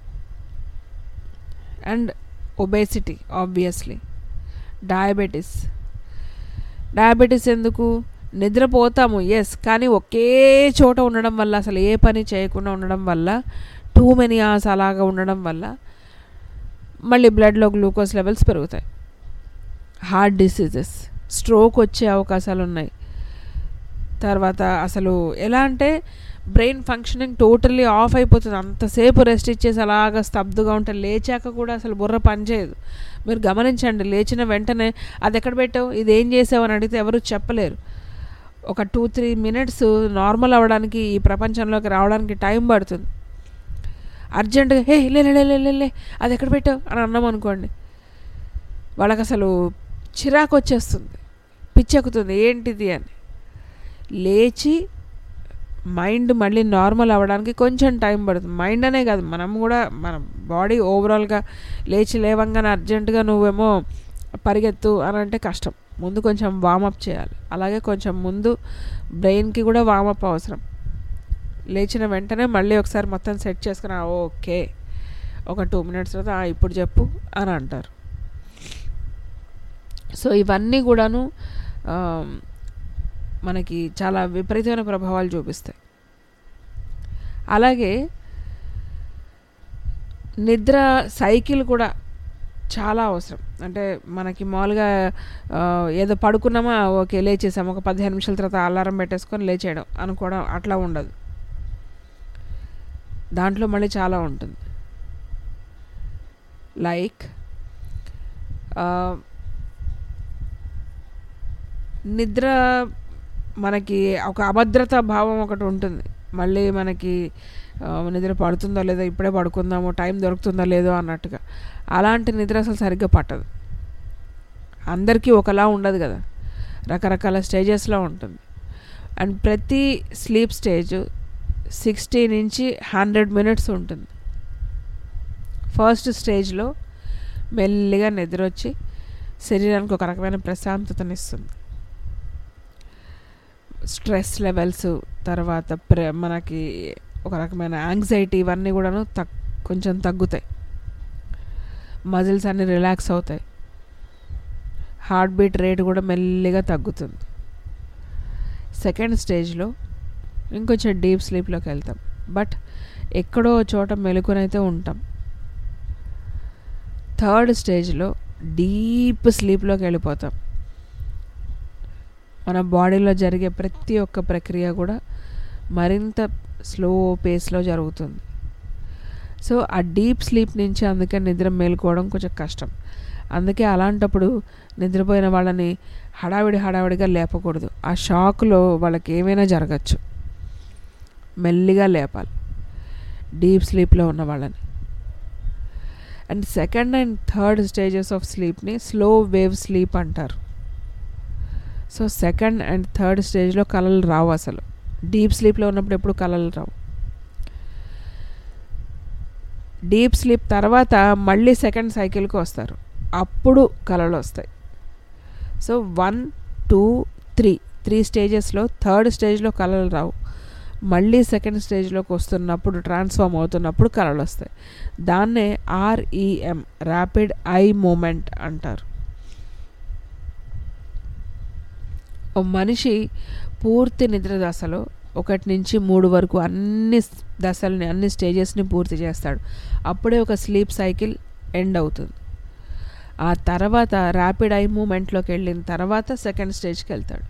And obesity, obviously diabetes. Diabetes ఎందుకు? నిద్రపోతాము ఎస్, కానీ ఒకే చోట ఉండడం వల్ల, అసలు ఏ పని చేయకుండా ఉండడం వల్ల, టూ మెనీ అవర్స్ అలాగా ఉండడం వల్ల మళ్ళీ బ్లడ్లో గ్లూకోజ్ లెవెల్స్ పెరుగుతాయి. హార్ట్ డిసీజెస్, స్ట్రోక్ వచ్చే అవకాశాలు ఉన్నాయి. తర్వాత అసలు ఎలా అంటే బ్రెయిన్ ఫంక్షనింగ్ టోటల్లీ ఆఫ్ అయిపోతుంది. అంతసేపు రెస్ట్ ఇచ్చేసి అలాగా స్తబ్దుగా ఉంటే లేచాక కూడా అసలు బుర్ర పనిచేయదు. మీరు గమనించండి, లేచిన వెంటనే అది ఎక్కడ పెట్టావు, ఇది ఏం చేసావు అని అడిగితే ఎవరు చెప్పలేరు. ఒక టూ త్రీ మినిట్స్ నార్మల్ అవ్వడానికి, ఈ ప్రపంచంలోకి రావడానికి టైం పడుతుంది. అర్జెంటుగా హే లే లే లే లే అది ఎక్కడ పెట్టావు అని అన్నాం అనుకోండి, వాళ్ళకి అసలు చిరాకు వచ్చేస్తుంది, పిచ్చెక్కుతుంది ఏంటిది అని. లేచి మైండ్ మళ్ళీ నార్మల్ అవ్వడానికి కొంచెం టైం పడుతుంది. మైండ్ అనే కాదు, మనం కూడా, మన బాడీ ఓవరాల్గా లేచి లేవంగానే అర్జెంటుగా నువ్వేమో పరిగెత్తు అని అంటే కష్టం. ముందు కొంచెం వామప్ చేయాలి. అలాగే కొంచెం ముందు బ్రెయిన్కి కూడా వామప్ అవసరం. లేచిన వెంటనే మళ్ళీ ఒకసారి మొత్తం సెట్ చేసుకుని ఓకే ఒక టూ మినిట్స్ తర్వాత ఇప్పుడు చెప్పు అని అంటారు. సో ఇవన్నీ కూడాను మనకి చాలా విపరీతమైన ప్రభావాలు చూపిస్తాయి. అలాగే నిద్ర సైకిల్ కూడా చాలా అవసరం. అంటే మనకి మామూలుగా ఏదో పడుకున్నామా ఓకే లేచేసాము, ఒక పదిహేను నిమిషాల తర్వాత అలారం పెట్టేసుకొని లేచేయడం అనుకోవడం అట్లా ఉండదు. దాంట్లో మళ్ళీ చాలా ఉంటుంది. లైక్ నిద్ర మనకి ఒక అభద్రతా భావం ఒకటి ఉంటుంది. మళ్ళీ మనకి నిద్ర పడుతుందో లేదో, ఇప్పుడే పడుకుందామో, టైం దొరుకుతుందో లేదో అన్నట్టుగా. అలాంటి నిద్ర అసలు సరిగ్గా పట్టదు. అందరికీ ఒకలా ఉండదు కదా, రకరకాల స్టేజెస్లో ఉంటుంది. అండ్ ప్రతి స్లీప్ స్టేజ్ సిక్స్టీ నుంచి హండ్రెడ్ మినిట్స్ ఉంటుంది. ఫస్ట్ స్టేజ్లో మెల్లిగా నిద్ర వచ్చి శరీరానికి ఒక రకమైన ప్రశాంతతనిస్తుంది. స్ట్రెస్ లెవెల్స్, తర్వాత ప్ర మనకి ఒక రకమైన యాంగ్జైటీ ఇవన్నీ కూడాను తగ్ కొంచెం తగ్గుతాయి. మజిల్స్ అన్నీ రిలాక్స్ అవుతాయి. హార్ట్ బీట్ రేట్ కూడా మెల్లిగా తగ్గుతుంది. సెకండ్ స్టేజ్లో ఇంకొంచెం డీప్ స్లీప్లోకి వెళ్తాం, బట్ ఎక్కడో చోట మెలకునైతే ఉంటాం. థర్డ్ స్టేజ్లో డీప్ స్లీప్లోకి వెళ్ళిపోతాం. మన బాడీలో జరిగే ప్రతి ఒక్క ప్రక్రియ కూడా మరింత స్లో పేస్లో జరుగుతుంది. సో ఆ డీప్ స్లీప్ నుంచి అందుకే నిద్ర మేలుకోవడం కొంచెం కష్టం. అందుకే అలాంటప్పుడు నిద్రపోయిన వాళ్ళని హడావిడి హడావిడిగా లేపకూడదు. ఆ షాక్లో వాళ్ళకి ఏమైనా జరగచ్చు. మెల్లిగా లేపాలి డీప్ స్లీప్లో ఉన్న వాళ్ళని. And second and third stages of స్లీప్ని స్లో వేవ్ స్లీప్ అంటారు. సో సెకండ్ అండ్ థర్డ్ స్టేజ్లో కలలు రావు. అసలు డీప్ స్లీప్లో ఉన్నప్పుడు ఎప్పుడు కలలు రావు. డీప్ స్లీప్ తర్వాత మళ్ళీ సెకండ్ సైకిల్కి వస్తారు, అప్పుడు కలలు వస్తాయి. So one two three three స్టేజెస్లో థర్డ్ స్టేజ్లో కలలు రావు. మళ్ళీ సెకండ్ స్టేజ్లోకి వస్తున్నప్పుడు, ట్రాన్స్ఫార్మ్ అవుతున్నప్పుడు కలలు వస్తాయి. దాన్నే ఆర్ఈఎం, ర్యాపిడ్ ఐ మూమెంట్ అంటారు. ఓ మనిషి పూర్తి నిద్ర దశలో ఒకటి నుంచి మూడు వరకు అన్ని దశల్ని, అన్ని స్టేజెస్ని పూర్తి చేస్తాడు. అప్పుడే ఒక స్లీప్ సైకిల్ ఎండ్ అవుతుంది. ఆ తర్వాత ర్యాపిడ్ ఐ మూమెంట్లోకి వెళ్ళిన తర్వాత సెకండ్ స్టేజ్కి వెళ్తాడు.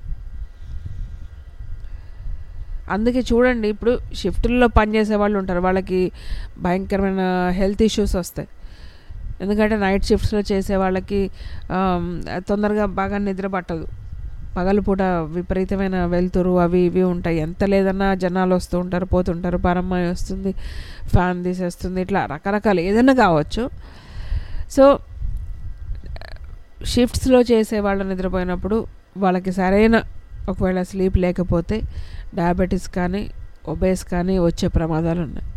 అందుకే చూడండి, ఇప్పుడు షిఫ్టుల్లో పనిచేసే వాళ్ళు ఉంటారు, వాళ్ళకి భయంకరమైన హెల్త్ ఇష్యూస్ వస్తాయి. ఎందుకంటే నైట్ షిఫ్ట్స్లో చేసే వాళ్ళకి తొందరగా బాగా నిద్ర పట్టదు. పగలపూట విపరీతమైన వెలుతురు అవి ఇవి ఉంటాయి. ఎంత లేదన్నా జనాలు వస్తూ ఉంటారు, పోతుంటారు, పరమ్మాయి వస్తుంది, ఫ్యాన్ తీసేస్తుంది, ఇట్లా రకరకాలు ఏదైనా కావచ్చు. సో షిఫ్ట్స్లో చేసే వాళ్ళు నిద్రపోయినప్పుడు వాళ్ళకి సరైన ఒకవేళ స్లీప్ లేకపోతే డయాబెటీస్ కానీ ఒబేస్ కానీ వచ్చే ప్రమాదాలు ఉన్నాయి.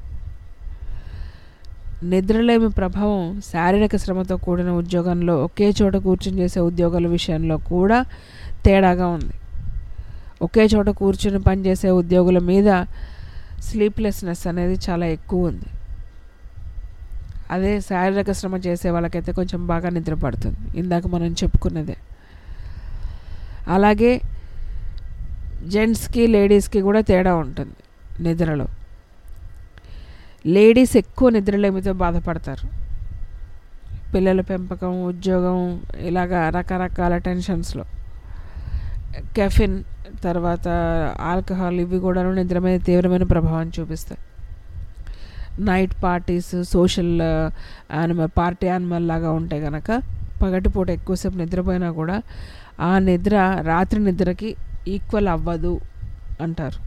నిద్రలేమి ప్రభావం శారీరక శ్రమతో కూడిన ఉద్యోగంలో, ఒకే చోట కూర్చుని చేసే ఉద్యోగాల విషయంలో కూడా తేడాగా ఉంది. ఒకే చోట కూర్చుని పనిచేసే ఉద్యోగుల మీద స్లీప్లెస్నెస్ అనేది చాలా ఎక్కువ ఉంది. అదే శారీరక శ్రమ చేసే వాళ్ళకైతే కొంచెం బాగా నిద్ర పడుతుంది, ఇందాక మనం చెప్పుకున్నదే. అలాగే జెంట్స్కి లేడీస్కి కూడా తేడా ఉంటుంది నిద్రలో. లేడీస్ ఎక్కువ నిద్రలేమితో బాధపడతారు. పిల్లల పెంపకం, ఉద్యోగం, ఇలాగా రకరకాల టెన్షన్స్లో కెఫిన్, తర్వాత ఆల్కహాల్, ఇవి కూడా నిద్ర మీద తీవ్రమైన ప్రభావం చూపిస్తాయి. Night parties, social animal, party animal లాగా ఉంటాయి కనుక పగటిపూట ఎక్కువసేపు నిద్రపోయినా కూడా ఆ నిద్ర రాత్రి నిద్రకి ఈక్వల్ అవ్వదు అంటారు.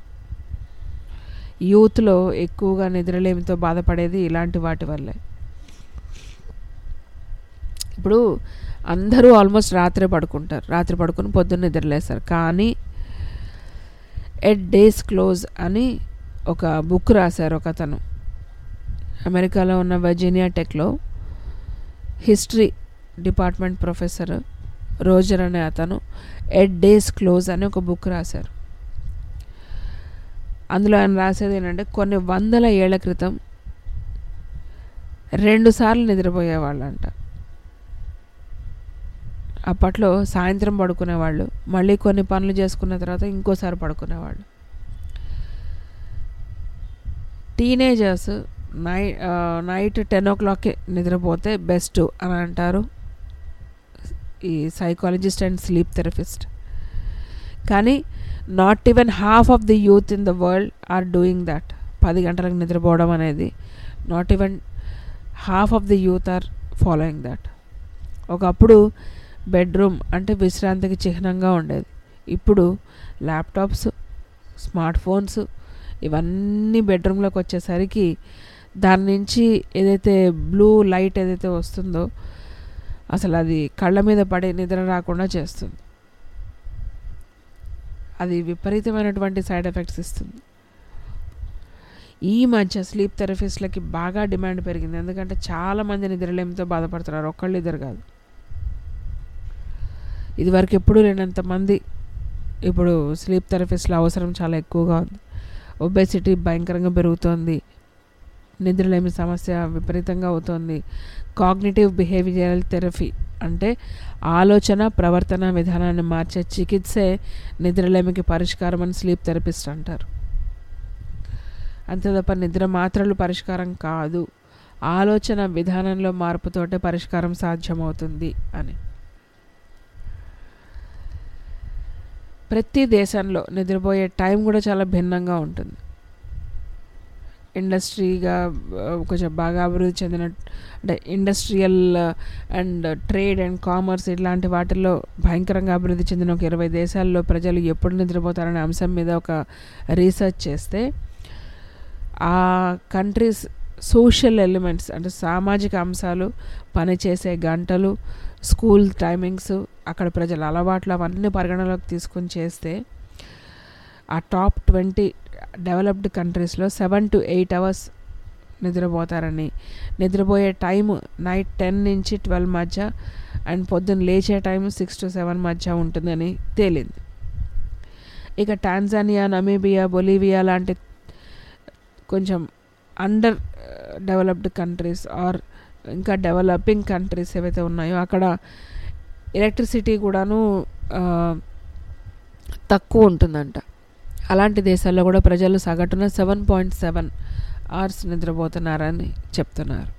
యూత్లో ఎక్కువగా నిద్రలేమితో బాధపడేది ఇలాంటి వాటి వల్లే. ఇప్పుడు అందరూ ఆల్మోస్ట్ రాత్రే పడుకుంటారు, రాత్రి పడుకుని పొద్దున్న నిద్రలేస్తారు. కానీ ఎట్ డేస్ క్లోజ్ అని ఒక బుక్ రాశారు ఒక అతను. అమెరికాలో ఉన్న వర్జీనియా టెక్లో హిస్టరీ డిపార్ట్మెంట్ ప్రొఫెసర్ రోజర్ అనే అతను ఎట్ డేస్ క్లోజ్ అని ఒక బుక్ రాశారు. అందులో ఆయన రాసేది ఏంటంటే, కొన్ని వందల ఏళ్ల క్రితం రెండు సార్లు నిద్రపోయేవాళ్ళంట. అప్పట్లో సాయంత్రం పడుకునేవాళ్ళు, మళ్ళీ కొన్ని పనులు చేసుకున్న తర్వాత ఇంకోసారి పడుకునేవాళ్ళు. టీనేజర్స్ నై నైట్ టెన్ ఓ క్లాక్కి నిద్రపోతే బెస్ట్ అని అంటారు ఈ సైకాలజిస్ట్ అండ్ స్లీప్ థెరపిస్ట్. కానీ not even half of the youth in the world are doing that. పది గంటలకు నిద్రపోవడం అనేది not even half of the youth are following that. ఒకప్పుడు బెడ్రూమ్ అంటే విశ్రాంతికి చిహ్నంగా ఉండేది. ఇప్పుడు ల్యాప్టాప్స్, స్మార్ట్ ఫోన్స్ ఇవన్నీ బెడ్రూమ్లోకి వచ్చేసరికి దాని నుంచి ఏదైతే బ్లూ లైట్ ఏదైతే వస్తుందో అసలు అది కళ్ళ మీద పడి నిద్ర రాకుండా చేస్తుంది. అది విపరీతమైనటువంటి సైడ్ ఎఫెక్ట్స్ ఇస్తుంది. ఈ మధ్య స్లీప్ థెరపిస్ట్లకి బాగా డిమాండ్ పెరిగింది. ఎందుకంటే చాలామంది నిద్రలేమితో బాధపడుతున్నారు, ఒక్కళ్ళు ఇద్దరు కాదు. ఇదివరకు ఎప్పుడూ లేనంతమంది ఇప్పుడు స్లీప్ థెరపిస్ట్ల అవసరం చాలా ఎక్కువగా ఉంది. ఒబేసిటీ భయంకరంగా పెరుగుతోంది, నిద్రలేమి సమస్య విపరీతంగా అవుతోంది. కాగ్నిటివ్ బిహేవియరల్ థెరపీ అంటే ఆలోచన ప్రవర్తన విధానాన్ని మార్చే చికిత్సే నిద్రలేమికి పరిష్కారం అని స్లీప్ థెరపిస్ట్ అంటారు. అంతే తప్ప నిద్ర మాత్రలు పరిష్కారం కాదు, ఆలోచన విధానంలో మార్పుతోటే పరిష్కారం సాధ్యమవుతుంది అని. ప్రతి దేశంలో నిద్రపోయే టైం కూడా చాలా భిన్నంగా ఉంటుంది. ఇండస్ట్రీగా కొంచెం బాగా అభివృద్ధి చెందిన అంటే industrial and trade and commerce ఇట్లాంటి వాటిల్లో భయంకరంగా అభివృద్ధి చెందిన ఒక ఇరవై దేశాల్లో ప్రజలు ఎప్పుడు నిద్రపోతారనే అంశం మీద ఒక రీసెర్చ్ చేస్తే ఆ కంట్రీస్ సోషల్ ఎలిమెంట్స్ అంటే సామాజిక అంశాలు, పనిచేసే గంటలు, స్కూల్ టైమింగ్స్, అక్కడ ప్రజల అలవాట్లు అవన్నీ పరిగణలోకి తీసుకొని చేస్తే ఆ టాప్ ట్వంటీ డెవలప్డ్ కంట్రీస్లో సెవెన్ టు ఎయిట్ అవర్స్ నిద్రపోతారని, నిద్రపోయే టైము నైట్ టెన్ నుంచి ట్వెల్వ్ మధ్య అండ్ పొద్దున్న లేచే టైం సిక్స్ టు సెవెన్ మధ్య ఉంటుందని తేలింది. ఇక టాంజానియా, నమీబియా, బొలీవియా లాంటి కొంచెం అండర్ డెవలప్డ్ కంట్రీస్ ఆర్ ఇంకా డెవలపింగ్ కంట్రీస్ ఏవైతే ఉన్నాయో అక్కడ ఎలక్ట్రిసిటీ కూడాను తక్కువ ఉంటుందంట. అలాంటి దేశాల్లో కూడా ప్రజలు సగటున సెవెన్ పాయింట్ సెవెన్ అవర్స్ నిద్రపోతున్నారని చెప్తున్నారు.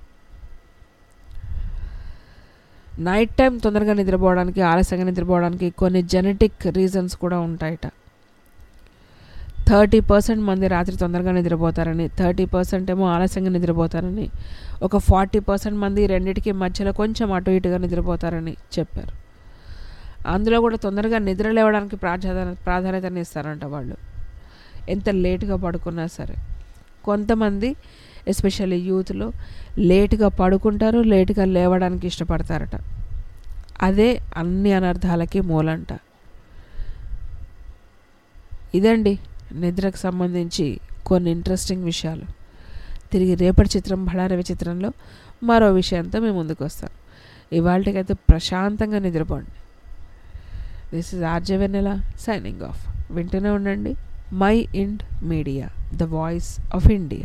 నైట్ టైం తొందరగా నిద్రపోవడానికి, ఆలస్యంగా నిద్రపోవడానికి కొన్ని జెనెటిక్ రీజన్స్ కూడా ఉంటాయట. థర్టీ పర్సెంట్ మంది రాత్రి తొందరగా నిద్రపోతారని, థర్టీ పర్సెంట్ ఏమో ఆలస్యంగా నిద్రపోతారని, ఒక ఫార్టీ పర్సెంట్ మంది రెండింటికి మధ్యలో కొంచెం అటు ఇటుగా నిద్రపోతారని చెప్పారు. అందులో కూడా తొందరగా నిద్ర లేవడానికి ప్రాధాన్యత ప్రాధాన్యతని ఇస్తారంట వాళ్ళు, ఎంత లేటుగా పడుకున్నా సరే. కొంతమంది ఎస్పెషల్లీ యూత్లో లేటుగా పడుకుంటారు, లేటుగా లేవడానికి ఇష్టపడతారట. అదే అన్ని అనర్థాలకి మూలంట. ఇదండి నిద్రకు సంబంధించి కొన్ని ఇంట్రెస్టింగ్ విషయాలు. తిరిగి రేపటి చిత్రం బళారవి చిత్రంలో మరో విషయంతో మేము ముందుకు వస్తాం. ఇవాళకైతే ప్రశాంతంగా నిద్రపోండి. This is RJ Vennela signing off. వింటూనే ఉండండి mind media, the voice of India.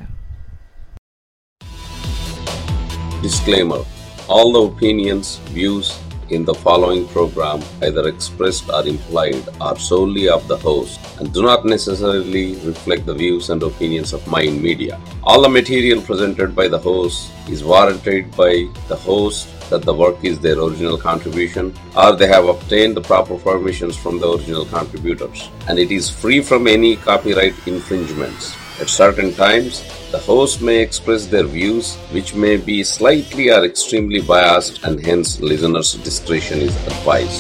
Disclaimer: all the opinions, views in the following program, either expressed or implied, are solely of the host and do not necessarily reflect the views and opinions of Mind Media. All the material presented by the host is warranted by the host that the work is their original contribution or they have obtained the proper permissions from the original contributors, and it is free from any copyright infringements. At certain times, the host may express their views which may be slightly or extremely biased, and hence listeners' discretion is advised.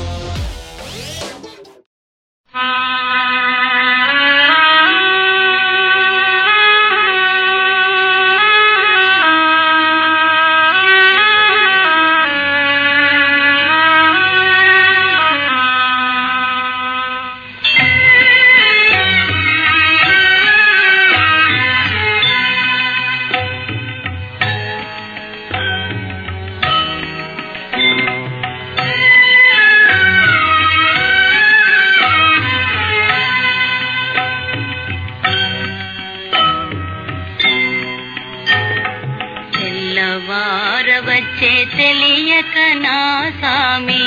తెల్లవారవచ్చే తెలియక నా సామి,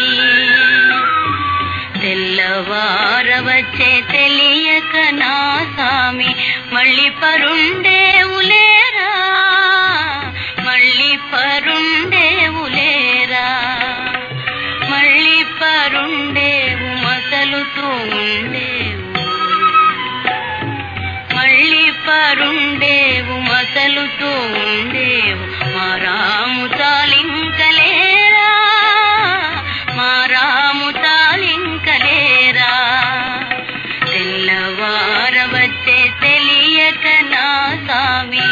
తెల్లవారవచ్చే తెలియక నా సామి, మళ్ళీ పరుండేవులేరా, మళ్ళీ పరుండేవులేరా, మళ్ళీ పరుండేవు మసలుతూ ఉండేవు, మళ్ళీ పరుండేవు మసలుతూ ఉండేవు, మా రాము తాలింకలేరా, మా రాము తాలింకలేరా, తెల్లవారవచ్చే తెలియక నా సామి,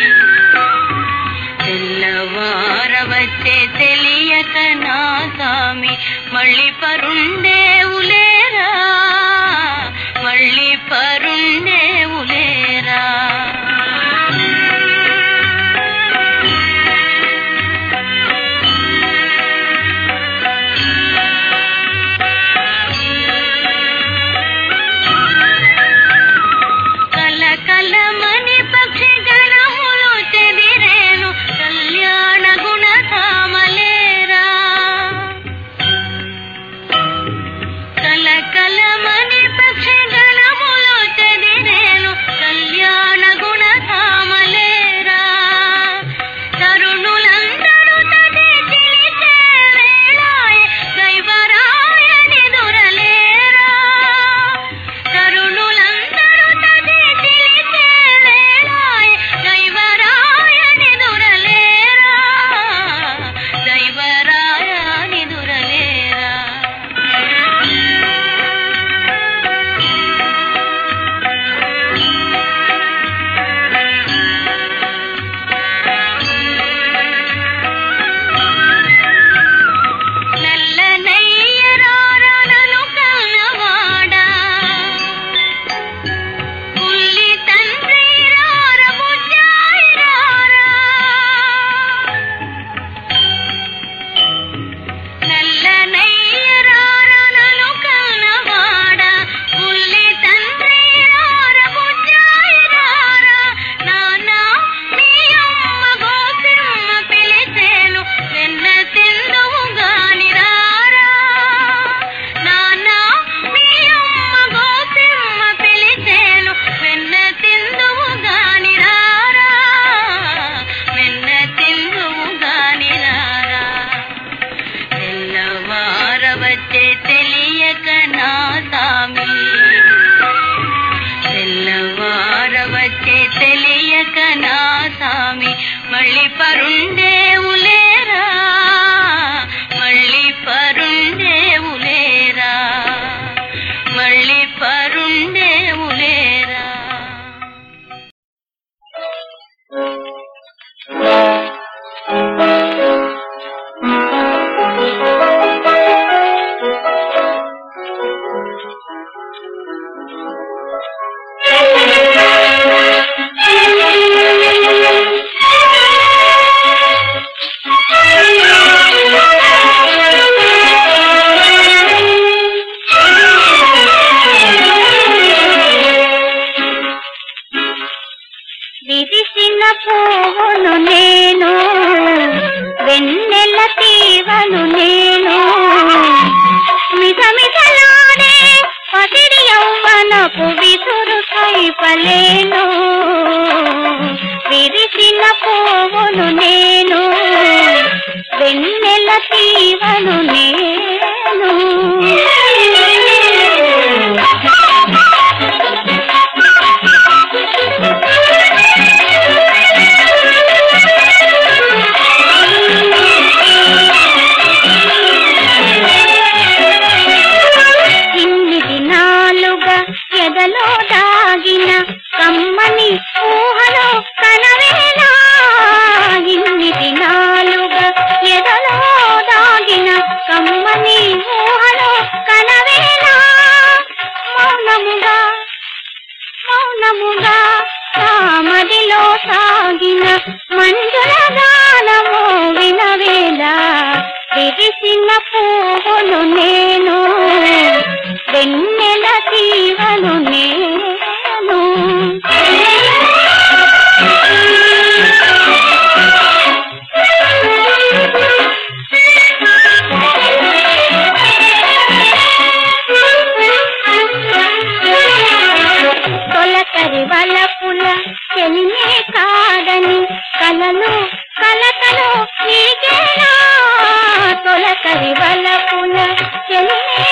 తెల్లవారవచ్చే తెలియక నా సామి, మళ్ళీ పరుండేవులేరా, మళ్ళీ పరుండేవులేరా. కలమని పక్షి గణములు చెదిరేను కళ్యాణ గుణ ధామలేరా తరుణులందరూ తది చిలిచే వేళాయే దైవరాయని దురలేరా తరుణులందరూ తది చిలిచే వేళాయే దైవరాయని దురలేరా దైవరాయని దురలేరా నల్లనయ్యరారనను కన్నవాడా పుల్లి తండ్రి రార బుజ్జాయి రారా నల్లనయ్యరారనను కన్నవాడా పుల్లి తండ్రి రార బుజ్జాయి రారా నానా మీ అమ్మ గోపిమ్మ పిలిచేను వెన్న తిందువు గాని రారా నానా మీ అమ్మ గోపిమ్మ పిలిచేను వెన్న తిందువు గాని రారా వెన్న తిందువు గాని రారా తెల్లవార వచ్చే తెలియక నా సామి తెల్లవార వచ్చే తెలియక నా సామి మళ్ళీ పరుండేవులేరా మళ్ళీ పరుండేవులేరా మళ్ళీ పరుండేవులేరా విరిసిన పువ్వును నేను వెన్నెల తీవను నేను మిసమిసలాడే పసిడి యౌవనపు విసురు కైపలేను విరిసిన పువ్వును నేను వెన్నెల తీవను నేను ఇన్ని దినాలుగా ఎదలో దాగిన కమ్మని ఊహలో కనవేలా ఇన్ని దినాలుగా ఎదలో దాగిన కమ్మని ఊహలో కనవేలా మౌనముగా మౌనముగా కామదిలో సాగిన మంజుల గానము వినవేలా విరిసిన పువ్వును నేను వెన్నెల తీవను నేను తొలకరి వలపుల చెలిమే కాదని కలలు కలకలు నీకేనా తొలకరి వలపుల చెలిమే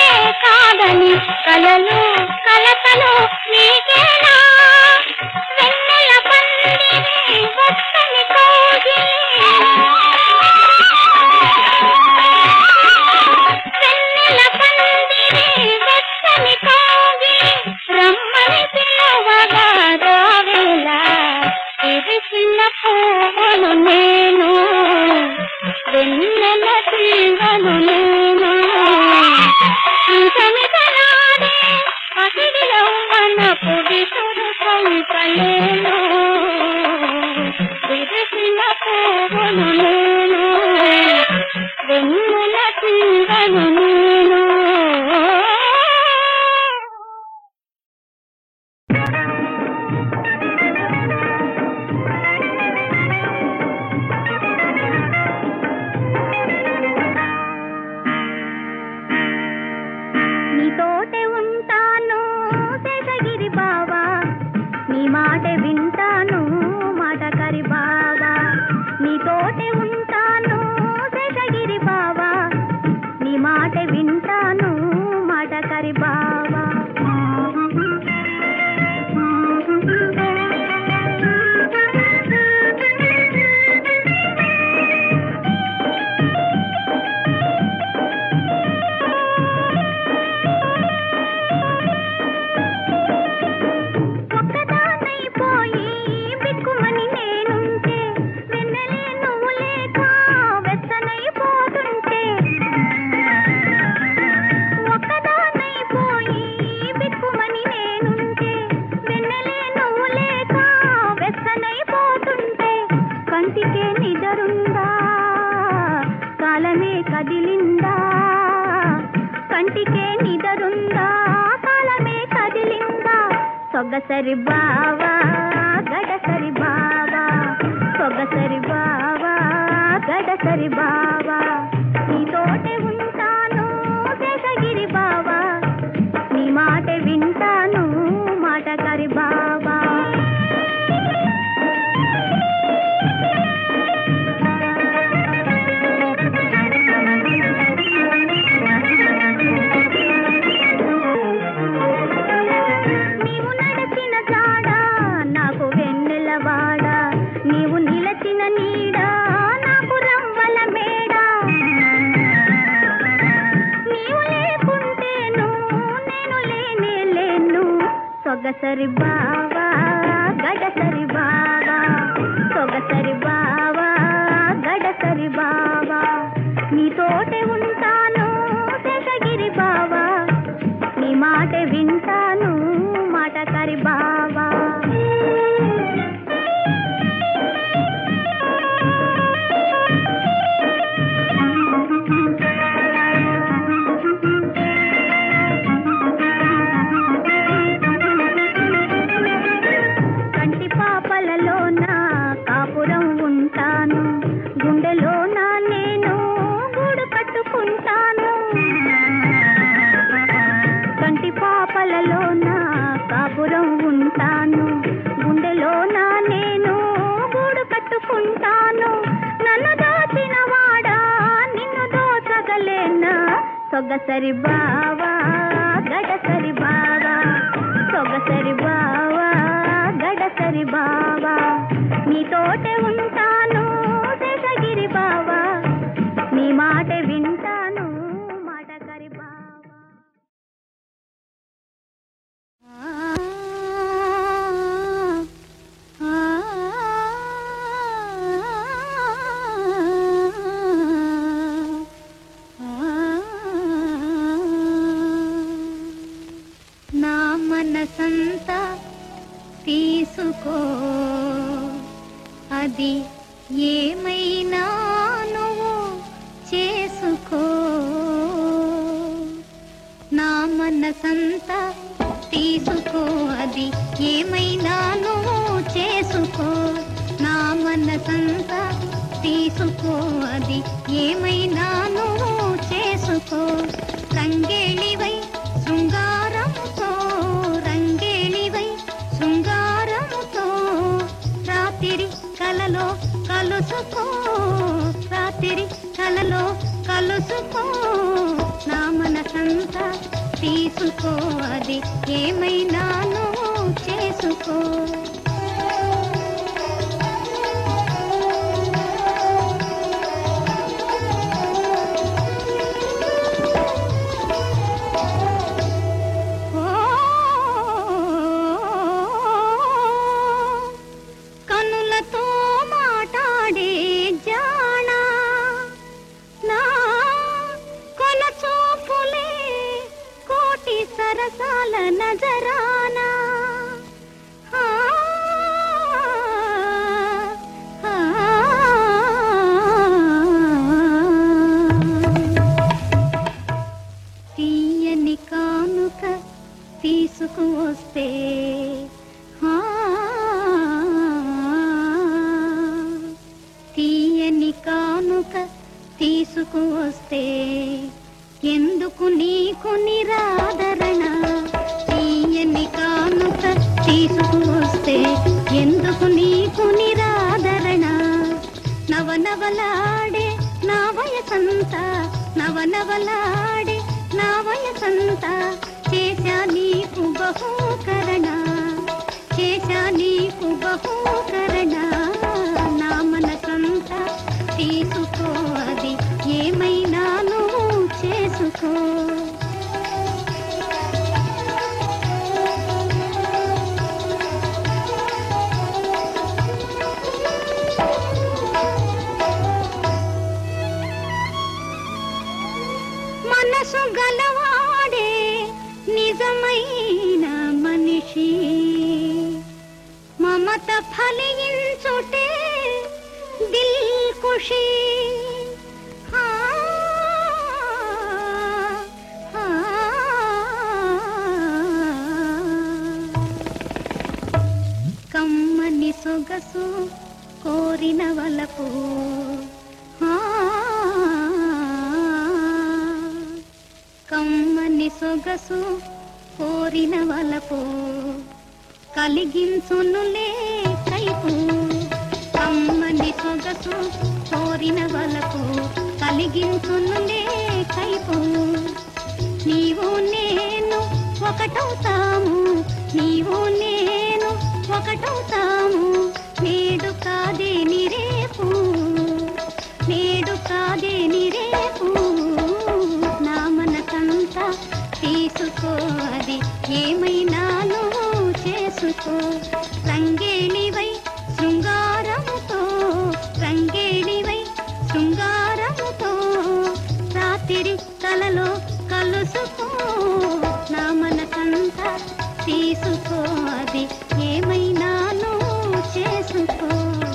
నీతోటే ఉంటాను శేషగిరి బావా, నీ మాటే వింటాను మాటకరి బావా. నీతోటే ఉంటాను శేషగిరి బావా, నీ మాటే వింటాను మాటకరి బావా. సొగసరి బావా గడసరి బావా, సొగసరి బావా గడసరి బావా. నీతోటే ఉంటాను శేషగిరి బావా, నీ మాట వింటాను మాటకరి బావా. సొగసరి బావా గడసరి బావా, సొగసరి బావా గడసరి బావా. నీతోటే ఉంటాను శేషగిరి బావా, నీ మాట వింటాను మాటకరి బావా. సొగసరి బావా గడసరి బావా, సొగసరి బావా గడసరి బావా. నీతోటే ఉంటాను శేషగిరి బావా, నీ మాట వింటాను మాటకరి బావా. మనసంతా తీసుకో, అది ఏమైనా నువ్వు చేసుకో. నా మనసంతా తీసుకో, అది ఏమైనా నువ్వు చేసుకో. నా మనసంతా తీసుకో, అది ఏమైనా నువ్వు చేసుకో. రంగేళివై శృంగారముతో, రంగేళివై శృంగారముతో, రాత్రి కలలో కలుసుకో, రాత్రి కలలో కలుసుకో. నా మనసంతా తీసుకో, అది ఏమైనా నువ్వు చేసుకో. సరసాల నజరానా తీయని కానుక తీసుకువస్తే, తీయని కానుక తీసుకువస్తే ఎందుకు నీకు నిరాదరణ తీయని కానుక తీసుకువస్తే ఎందుకు నీకు నిరాదరణ నవనవలాడే నా వయసంతా నవనవలాడే నా వయసంతా చేశా నీకు బహూకరణ చేశా నీకు బహూకరణ నా మనసంతా తీసుకో అది ఏమైనా నువ్వు చేసుకో మనసు గలవాడే నిజమైన మనిషి మమత ఫలించుటే దిల్ ఖుషి కమ్మని సొగసు కోరిన వలపు కమ్మని సొగసు కోరిన వలపు కలిగించునులే కైపు కమ్మని సొగసు కోరిన వలపు కలిగించునులే కైపు నీవు నేను ఒకటవుతాము నీవు నేను ఒకటవుతాము నేడు కాదే నిరేపు నేడు కాదే నిరేపు నా మనసంతా తీసుకో అది ఏమైనా నువ్వు చేసుకో రంగేణివై శృంగారముతో రంగేణివై శృంగారముతో రాత్రి కలలో కలుసుకో నా మనసంతా తీసుకో అది ఏమైనా నువ్వు చేసుకో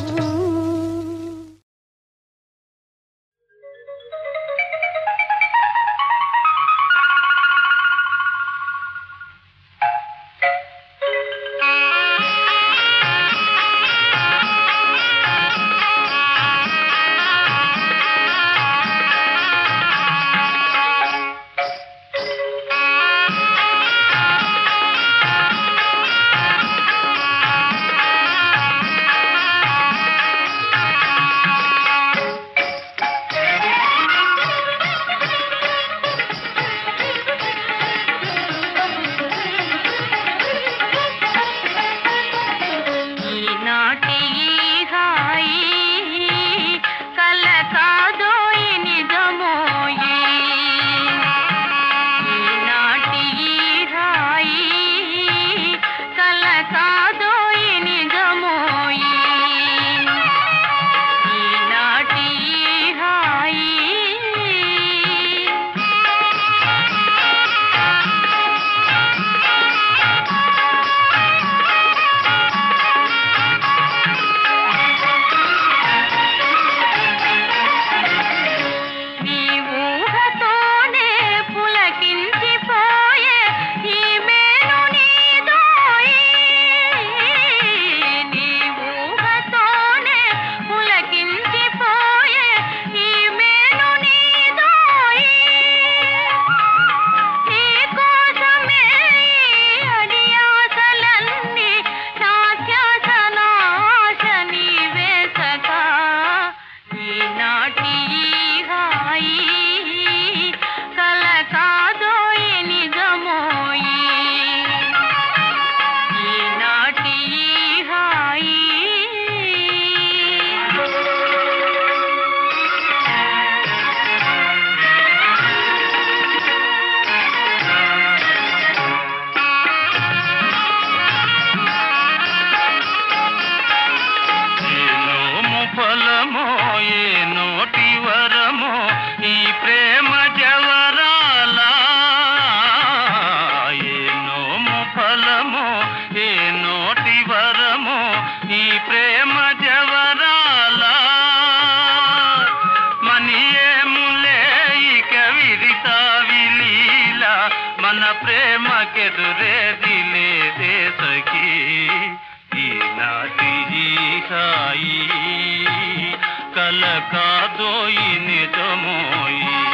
ప్రేమకెదురే దిలేదే సఖీ ఈనాటి ఈ హాయి కల కాదోయి నిజమోయి